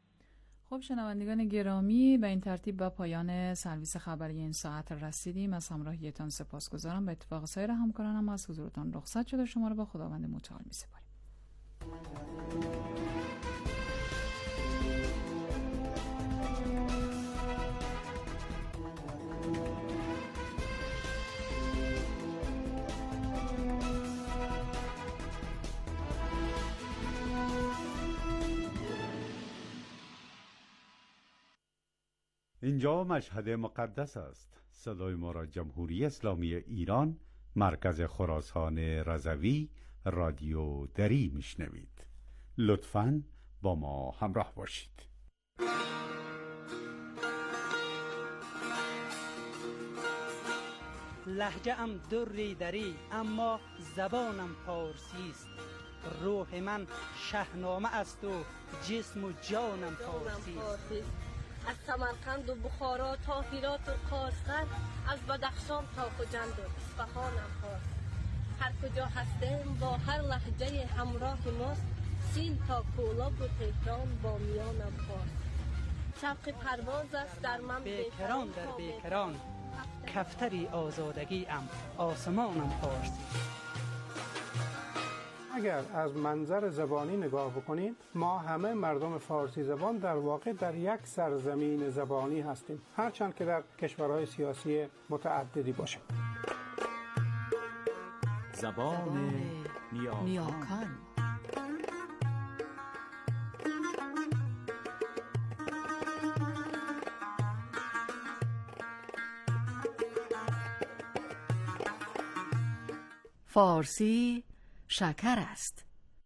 خب شنوندگان گرامی، به این ترتیب به پایان سرویس خبری این ساعت رسیدیم. از همراهیتان سپاسگزارم. به اتفاق سایر همکارانم از حضورتان رخصت شده. شما را به خداوند متعال می‌سپاریم. اینجا مشهد مقدس است. صدای ما را جمهوری اسلامی ایران، مرکز خراسان رضوی، رادیو دری میشنوید. لطفاً با ما همراه باشید. لهجه ام دری دری اما زبانم پارسی است. روح من شهنامه است و جسم و جانم پارسی است. از سمرقند و بخارا تا هرات و قاشقر، از بدخشان تا خجند و اصفهانم پارسی. هر کجا هستیم با هر لهجه همراه ماست. سین تا کولاب و تهران با میانم پارسی. شوق پرواز است در من بیکران در بیکران، کفتری آزادگی ام آسمانم پارسی. اگر از منظر زبانی نگاه بکنیم، ما همه مردم فارسی زبان در واقع در یک سرزمین زبانی هستیم، هرچند که در کشورهای سیاسی متعددی باشیم. زبان نیاکان. فارسی شکر است.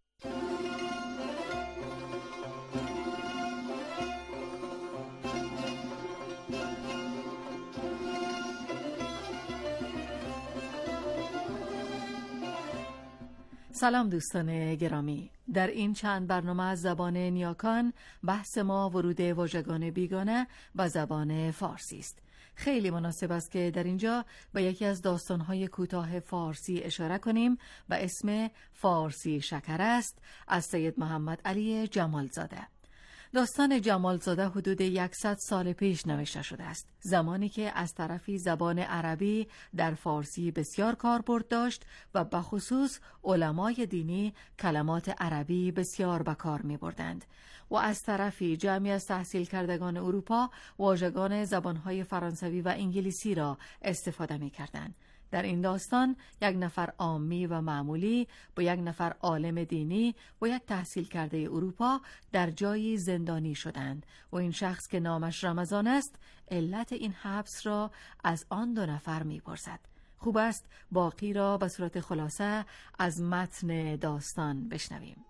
سلام دوستان گرامی، در این چند برنامه از زبان نیاکان بحث ما ورود واژگان بیگانه و زبان فارسی است. خیلی مناسب است که در اینجا به یکی از داستان‌های کوتاه فارسی اشاره کنیم و اسم فارسی شکر است، از سید محمد علی جمالزاده. داستان جمالزاده حدود صد سال پیش نوشته شده است، زمانی که از طرفی زبان عربی در فارسی بسیار کاربرد داشت و بخصوص علمای دینی کلمات عربی بسیار به کار می بردند و از طرفی جمعی از تحصیل کردگان اروپا واژگان زبانهای فرانسوی و انگلیسی را استفاده می کردند. در این داستان یک نفر عامی و معمولی با یک نفر عالم دینی و یک تحصیل کرده اروپا در جایی زندانی شدند و این شخص که نامش رمضان است علت این حبس را از آن دو نفر می‌پرسد. خوب است باقی را به صورت خلاصه از متن داستان بشنویم.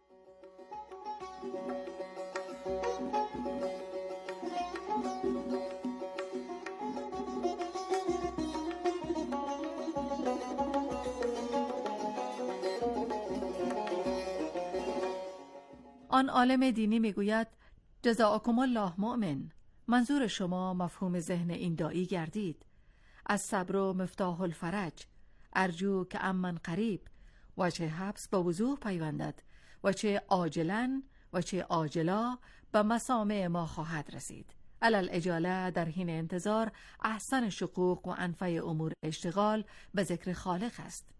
آن عالم دینی میگوید جزاکم الله مؤمن. منظور شما مفهوم ذهن این داعی گردید. از صبر و مفتاح الفرج، ارجو که امن قریب، و چه حبس به وضوح پیوندد و چه عاجلن و چه عاجلا به مسامع ما خواهد رسید. علل اجاله در حین انتظار احسن شقوق و انفع امور اشتغال به ذکر خالق است.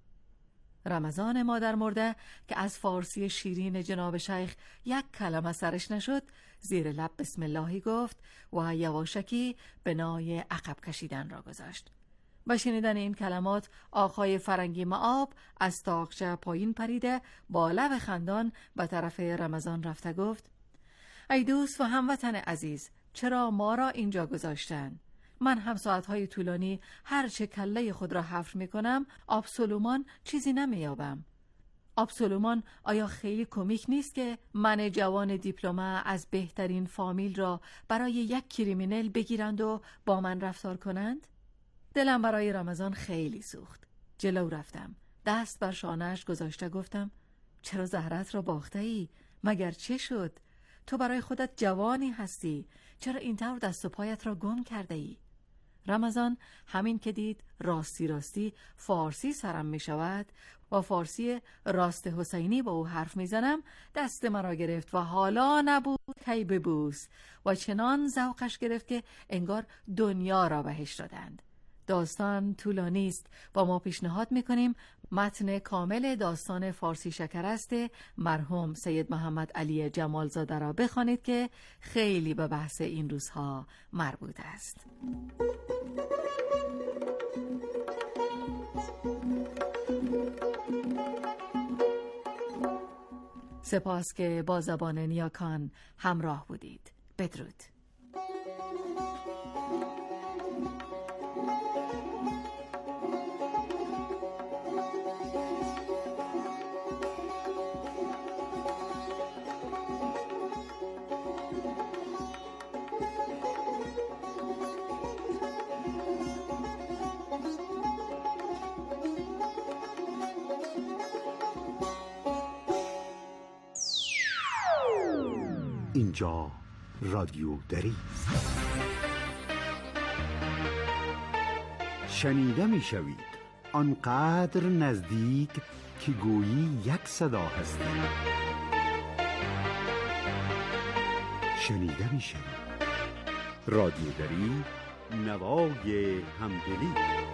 رمضان مادر مرده که از فارسی شیرین جناب شیخ یک کلمه سرش نشد، زیر لب بسم اللهی گفت و یواشکی بنای عقب کشیدن را گذاشت. با شنیدن این کلمات آقای فرنگی معاب از طاقچه پایین پریده با لب خندان به طرف رمضان رفته گفت ای دوست و هموطن عزیز، چرا ما را اینجا گذاشتن؟ من هم ساعتهای طولانی هر چه کله خود را حفر می کنم آبسولومان چیزی نمی یابم. آبسولومان آیا خیلی کمیک نیست که من جوان دیپلمه از بهترین فامیل را برای یک کریمینل بگیرند و با من رفتار کنند؟ دلم برای رمضان خیلی سوخت. جلو رفتم، دست بر شانه‌اش گذاشته گفتم چرا زهرت را باخته ای؟ مگر چه شد؟ تو برای خودت جوانی هستی، چرا اینطور دست و پایت را گم کرده ای؟ رمضان همین که دید راستی راستی فارسی سرم می شود و فارسی راست حسینی با او حرف می زنم، دست مرا گرفت و حالا نبود کی ببوس و چنان ذوقش گرفت که انگار دنیا را بهش دادند. داستان طولانی است و ما پیشنهاد میکنیم متن کامل داستان فارسی شکر است مرحوم سید محمد علی جمالزاده را بخوانید که خیلی به بحث این روزها مربوط است. سپاس که با زبان نیاکان همراه بودید. بدرود. اینجا رادیو دری است. شنیده می شوید آنقدر نزدیک که گویی یک صدا هستید. شنیده می شوید رادیو دری، نوای همدلی.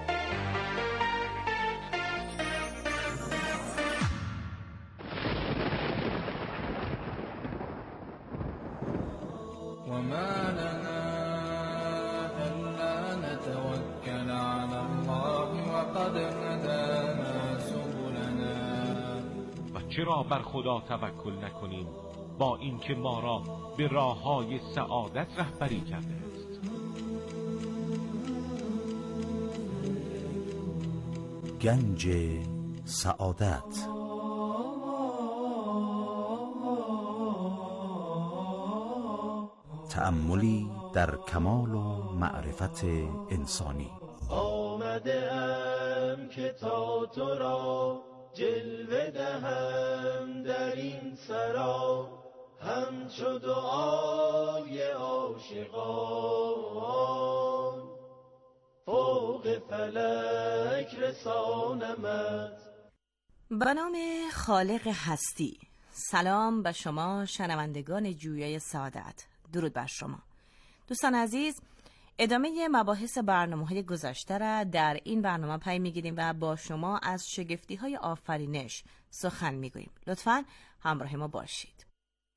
چرا بر خدا توکل نکنیم با اینکه ما را به راههای سعادت رهبری کرده است؟ گنج سعادت. تأملی در کمال و معرفت انسانی. آمده ام که تا تو را جلوه دهم در این سرا، همچو دعای عاشقان فوق فلک رسانمت. به نام خالق هستی. سلام به شما شنوندگان جویای سعادت. درود بر شما دوستان عزیز. ادامه مباحث برنامه‌های گذشته را در این برنامه پی می‌گیریم و با شما از شگفتی‌های آفرینش سخن می‌گوییم. لطفاً همراه ما باشید.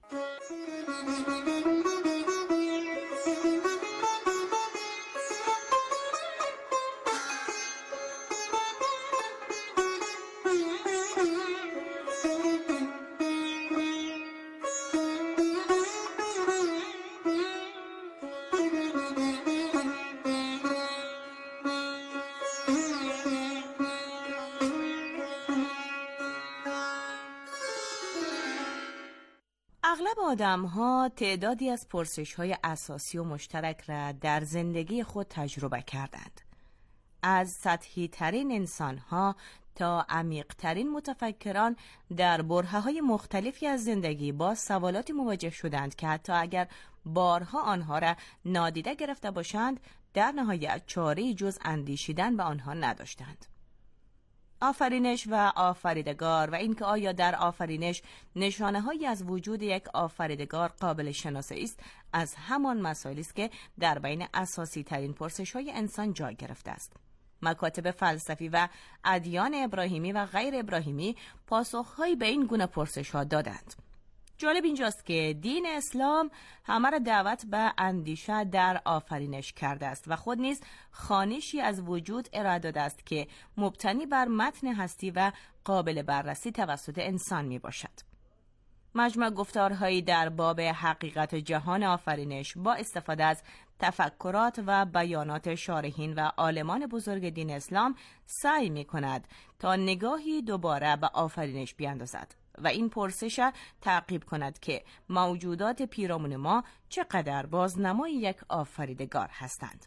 اغلب آدم ها تعدادی از پرسش های اساسی و مشترک را در زندگی خود تجربه کردند. از سطحی ترین انسان ها تا عمیق ترین متفکران در برهه های مختلفی از زندگی با سوالاتی مواجه شدند که حتی اگر بارها آنها را نادیده گرفته باشند، در نهایت چاره‌ای جز اندیشیدن به آنها نداشتند. آفرینش و آفریدگار و اینکه آیا در آفرینش نشانه‌هایی از وجود یک آفریدگار قابل شناسایی است، از همان مسائلی است که در بین اساسی ترین پرسش‌های انسان جای گرفته است. مکاتب فلسفی و ادیان ابراهیمی و غیر ابراهیمی پاسخ‌هایی به این گونه پرسش‌ها دادند. جالب اینجاست که دین اسلام همه را دعوت به اندیشه در آفرینش کرده است و خود نیز خوانشی از وجود ارائه داده است که مبتنی بر متن هستی و قابل بررسی توسط انسان می باشد. مجموع گفتارهایی در باب حقیقت جهان آفرینش با استفاده از تفکرات و بیانات شارحین و عالمان بزرگ دین اسلام سعی می کند تا نگاهی دوباره به آفرینش بیاندازد و این پرسش تعقیب کند که موجودات پیرامون ما چقدر بازنمای یک آفریدگار هستند.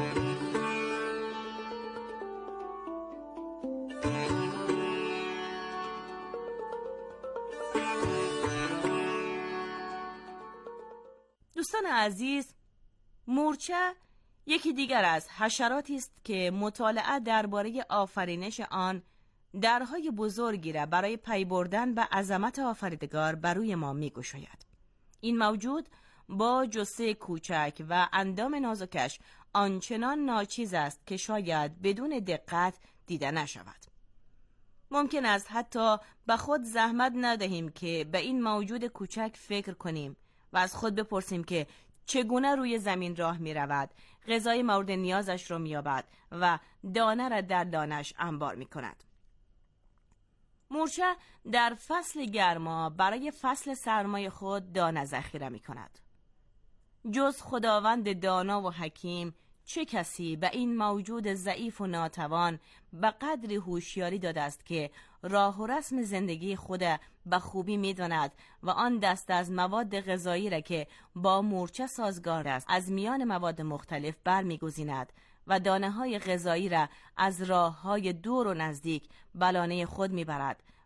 دوستان عزیز، مورچه یکی دیگر از حشراتی است که مطالعه درباره آفرینش آن درهای بزرگی را برای پی بردن به عظمت آفریدگار بر روی ما می‌گشاید. این موجود با جثه کوچک و اندام نازکش آنچنان ناچیز است که شاید بدون دقت دیده نشود. ممکن است حتی به خود زحمت ندهیم که به این موجود کوچک فکر کنیم و از خود بپرسیم که چگونه روی زمین راه می رود، غذای مورد نیازش را می یابد و دانه را در دانش انبار می کند. مورچه در فصل گرما برای فصل سرمای خود دانه ذخیره می کند. جز خداوند دانا و حکیم چه کسی به این موجود ضعیف و ناتوان به قدری هوشیاری داده است که راه و رسم زندگی خود به خوبی می داند و آن دست از مواد غذایی را که با مورچه سازگار است از میان مواد مختلف برمی‌گزیند و دانه های غذایی را از راه های دور و نزدیک به لانه خود می برد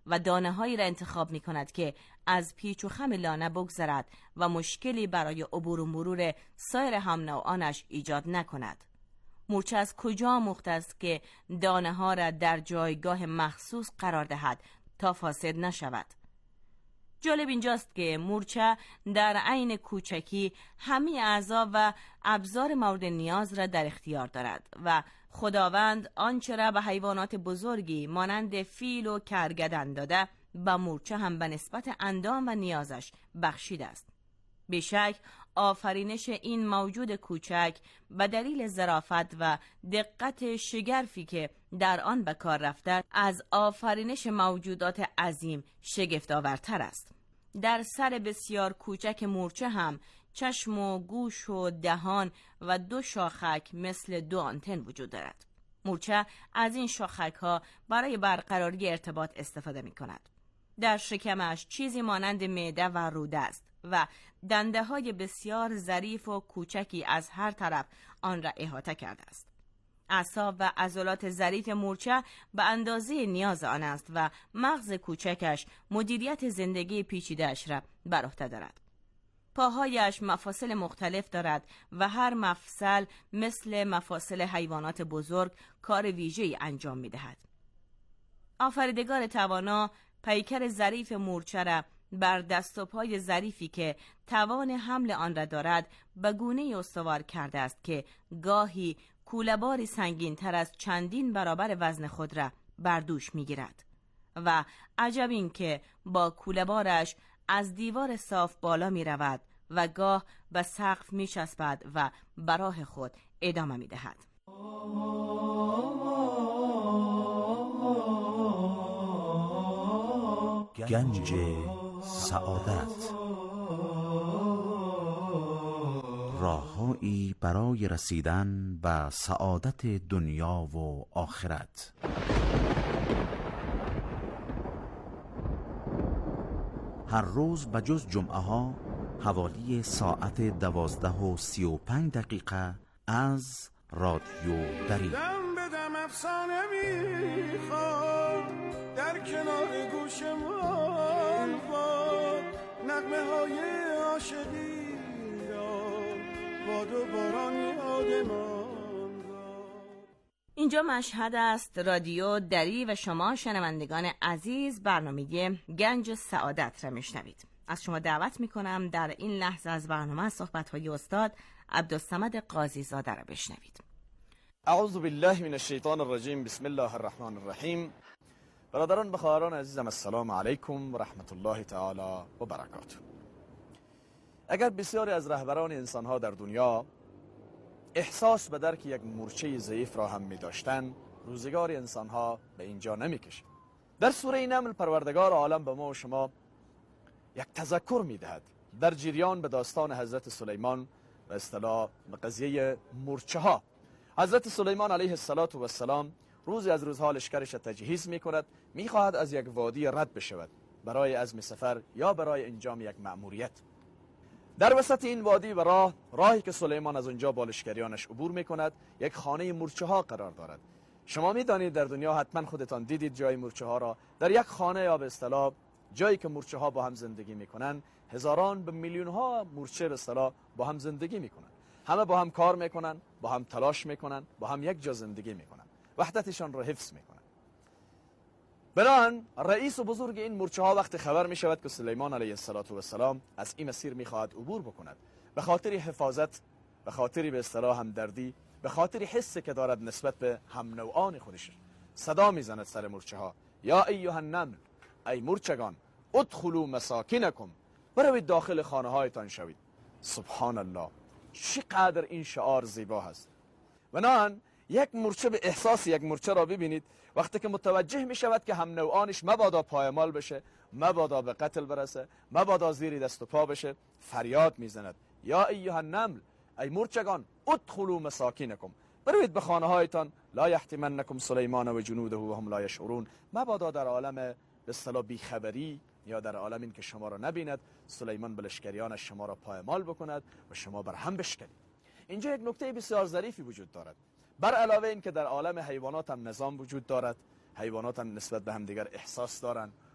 و دانه هایی را انتخاب می کند که از پیچ و خم لانه بگذرد و مشکلی برای عبور و مرور سایر هم نوعانش ایجاد نکند. مورچه از کجا آموخته است که دانه ها را در جایگاه مخصوص قرار دهد تا فاسد نشود؟ جالب اینجاست که مورچه در عین کوچکی همه اعضا و ابزار مورد نیاز را در اختیار دارد و خداوند آنچه را به حیوانات بزرگی مانند فیل و کرگدن داده به مورچه هم به نسبت اندام و نیازش بخشیده است. بیشک آفرینش این موجود کوچک به دلیل ظرافت و دقت شگرفی که در آن به کار رفته از آفرینش موجودات عظیم شگفت‌آورتر است. در سر بسیار کوچک مورچه هم چشم و گوش و دهان و دو شاخک مثل دو آنتن وجود دارد. مورچه از این شاخک ها برای برقراری ارتباط استفاده می کند. در شکمش چیزی مانند معده و روده است و دنده های بسیار ظریف و کوچکی از هر طرف آن را احاطه کرده است. اعصاب و عضلات ظریف مورچه به اندازه نیاز آن است و مغز کوچکش مدیریت زندگی پیچیده‌اش را بر عهده دارد. پاهایش مفاصل مختلف دارد و هر مفصل مثل مفاصل حیوانات بزرگ کار ویژه‌ای انجام می‌دهد. آفریدگار توانا پیکر ظریف مورچه را بر دست و پای ظریفی که توان حمل آن را دارد به گونه‌ای استوار کرده است که گاهی کوله‌باری سنگین تر از چندین برابر وزن خود را بر دوش می‌گیرد و عجب این که با کوله‌بارش از دیوار صاف بالا می‌رود و گاه به سقف می‌چسبد و به راه خود ادامه می‌دهد. گنج سعادت، راههایی برای رسیدن به سعادت دنیا و آخرت. هر روز به جز جمعه ها حوالی ساعت دوازده و سی و پنج دقیقه از رادیو دری. دم به دم افسانه میخواد در کنار گوشمان باد، نغمه های عاشقی را باد و باران یادمان. اینجا مشهد است، رادیو دری و شما شنوندگان عزیز برنامه گنج سعادت را میشنوید. از شما دعوت میکنم در این لحظه از برنامه صحبت‌های استاد عبدالصمد قاضی زاده را بشنوید. اعوذ بالله من الشیطان الرجیم، بسم الله الرحمن الرحیم. برادران و خواهران عزیزم، السلام علیکم و رحمت الله تعالی و برکاته. اگر بسیاری از رهبران انسانها در دنیا احساس به درک یک مورچه ضعیف را هم می داشتن، روزگار انسانها به اینجا نمی کشید. در سوره نمل پروردگار عالم به ما و شما یک تذکر می دهد در جریان به داستان حضرت سلیمان و اصطلاح به قضیه مورچه ها. حضرت سلیمان علیه السلام روزی از روزها لشکرش تجهیز می کند، می خواهد از یک وادی رد بشود برای عزم سفر یا برای انجام یک مأموریت. در وسط این وادی و راه راهی که سلیمان از اونجا با لشکریانش عبور می کند یک خانه مورچه ها قرار دارد. شما می دانید در دنیا حتما خودتان دیدید جای مورچه ها را. در یک خانه یا به اصطلاح جایی که مورچه ها با هم زندگی می کنند، هزاران به میلیون ها مورچه به اصطلاح با هم زندگی می کنند. همه با هم کار می کنند، با هم تلاش می کنند، با هم یک جا زندگی می کنند، وحدتشان را حفظ می کنند. بنابراین رئیس و بزرگ این مورچه ها وقتی خبر می شود که سلیمان علیه السلام از این مسیر می خواهد عبور بکند، به خاطر حفاظت، به خاطر به اصطلاح همدردی، به خاطر حسی که دارد نسبت به هم نوعان خودش، صدا می زند سر مورچه ها: یا ایها النمل، ای مورچگان، ادخلوا مساکنکم، بروید داخل خانه هایتان شوید. سبحان الله، چقدر این شعار زیبا هست. بنابراین یک مورچه، به احساس یک مورچه را ببینید وقتی که متوجه می شود که هم نوعانش مبادا پایمال بشه، مبادا به قتل برسه، مبادا زیر دست و پا بشه، فریاد می زند: یا ایها النمل، ای مورچگان، ادخلوا مساکنکم، بروید به خانه هایتان، لا یحطمنکم سلیمان و جنوده و هم لا یشعرون، مبادا در عالم به اصطلاح بیخبری یا در عالم این که شما را نبیند، سلیمان به لشکریانش شما را پایمال بکند و شما بر هم بشکنید. اینجا یک نکته بسیار ظریفی وجود دارد. بر علاوه این که در عالم حیوانات هم نظام وجود دارد، حیوانات هم نسبت به هم دیگر احساس دارند،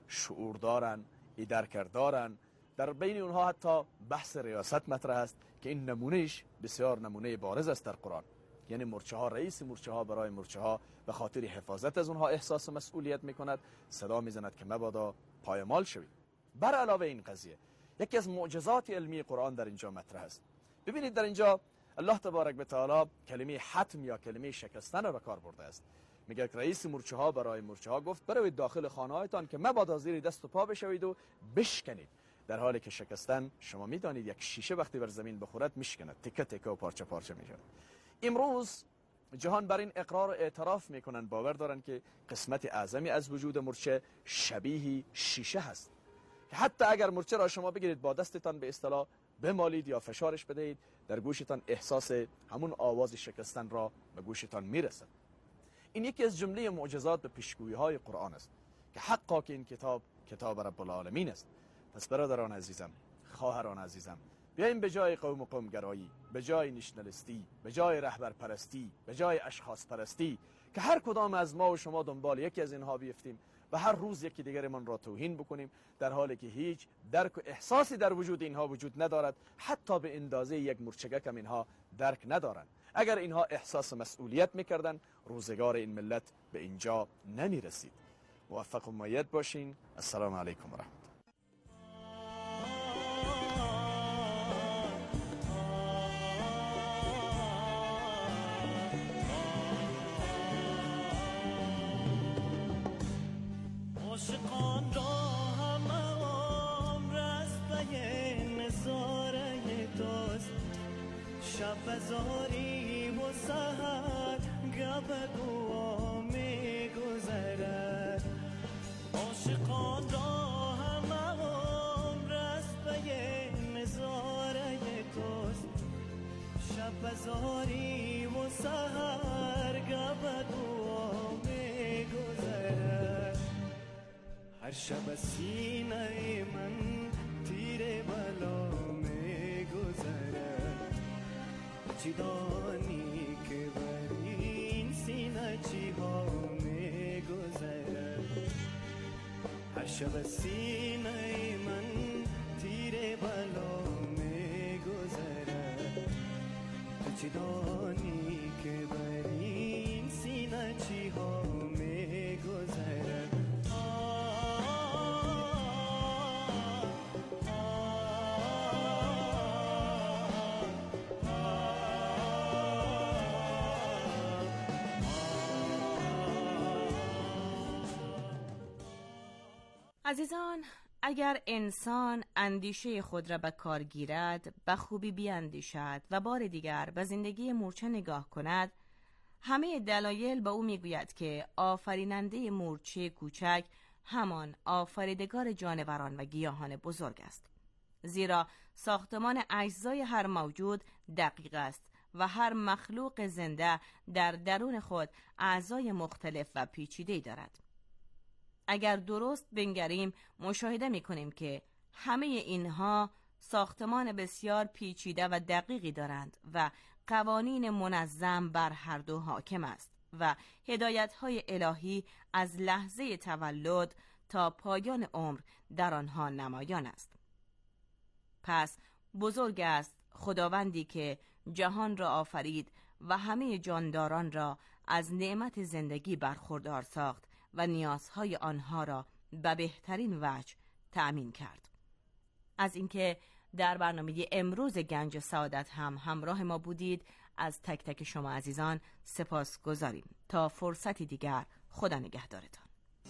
شعور دارن، ایدرکر دارن. در بین اونها حتی بحث ریاست مطرح است که این نمونهش بسیار نمونه بارز است در قرآن. یعنی مرچه ها، رئیس مرچه ها برای مرچه ها به خاطر حفاظت از اونها احساس مسئولیت میکند، صدا میزند که مبادا پایمال شوید. بر علاوه این قضیه یکی از معجزات علمی قرآن در اینجا مطرح است. ببینید در اینجا الله تبارک و تعالی کلمه حتم یا کلمه شکستن را به کار برده است. میگه که رئیس مرچه ها برای مرچه ها گفت بروید داخل خانه هایتان که مبادا زیر دست و پا بشوید و بشکنید. در حالی که شکستن شما میدانید یک شیشه وقتی بر زمین بخورد میشکند، تکه تکه و پارچه پارچه میشود. امروز جهان بر این اقرار و اعتراف میکنند، باور دارند که قسمت اعظمی از وجود مرچه شبیه شیشه هست که حتی اگر مرچه را شما بگیرید با دستتان به اصطلاح بمالید یا فشارش بدهید، در گوشتان احساس همون آواز شکستن را به گوشتان میرسد. این یکی از جمله معجزات به پیشگویی های قرآن است که حقا که این کتاب کتاب رب العالمین است. پس برادران عزیزم، خواهران عزیزم، بیاییم به جای قوم و قومگرایی، به جای نشنالیستی، به جای رهبر پرستی، به جای اشخاص پرستی که هر کدام از ما و شما دنبال یکی از اینها بیفتیم و هر روز یکی دیگرمان را توهین بکنیم، در حالی که هیچ درک و احساسی در وجود اینها وجود ندارد، حتی به اندازه یک مرچگک هم اینها درک ندارند. اگر اینها احساس مسئولیت میکردن، روزگار این ملت به اینجا نمی رسید. موفق و مؤید باشین. السلام علیکم و رحمت الله. عاشقان را همه عمر از پی نظاره دوست، شب بزاری و سحر گب دعا می گذرد. عاشقان را همه عمر از پی نظاره دوست، شب بزاری و سحر گب دعا می گذرد. هر شب سینه من تیر بلا می گذرد. چی دانی که بر این سینه چی ها می گذرد. هر شب سینه من تیر بلا می گذرد. چی دانی که بر این سینه چی ها می گذرد. عزیزان، اگر انسان اندیشه خود را به کار گیرد، به خوبی بیاندیشد و بار دیگر به زندگی مورچه نگاه کند، همه دلایل به او میگوید که آفریننده مورچه کوچک همان آفریدگار جانوران و گیاهان بزرگ است. زیرا ساختمان اجزای هر موجود دقیق است و هر مخلوق زنده در درون خود اعضای مختلف و پیچیده‌ای دارد. اگر درست بنگریم مشاهده می‌کنیم که همه اینها ساختمان بسیار پیچیده و دقیقی دارند و قوانین منظم بر هر دو حاکم است و هدایت‌های الهی از لحظه تولد تا پایان عمر در آنها نمایان است. پس بزرگ است خداوندی که جهان را آفرید و همه جانداران را از نعمت زندگی برخوردار ساخت و نیازهای آنها را به بهترین وجه تأمین کرد. از اینکه در برنامه امروز گنج سعادت هم همراه ما بودید از تک تک شما عزیزان سپاس گذاریم. تا فرصتی دیگر، خدا نگهدارتان.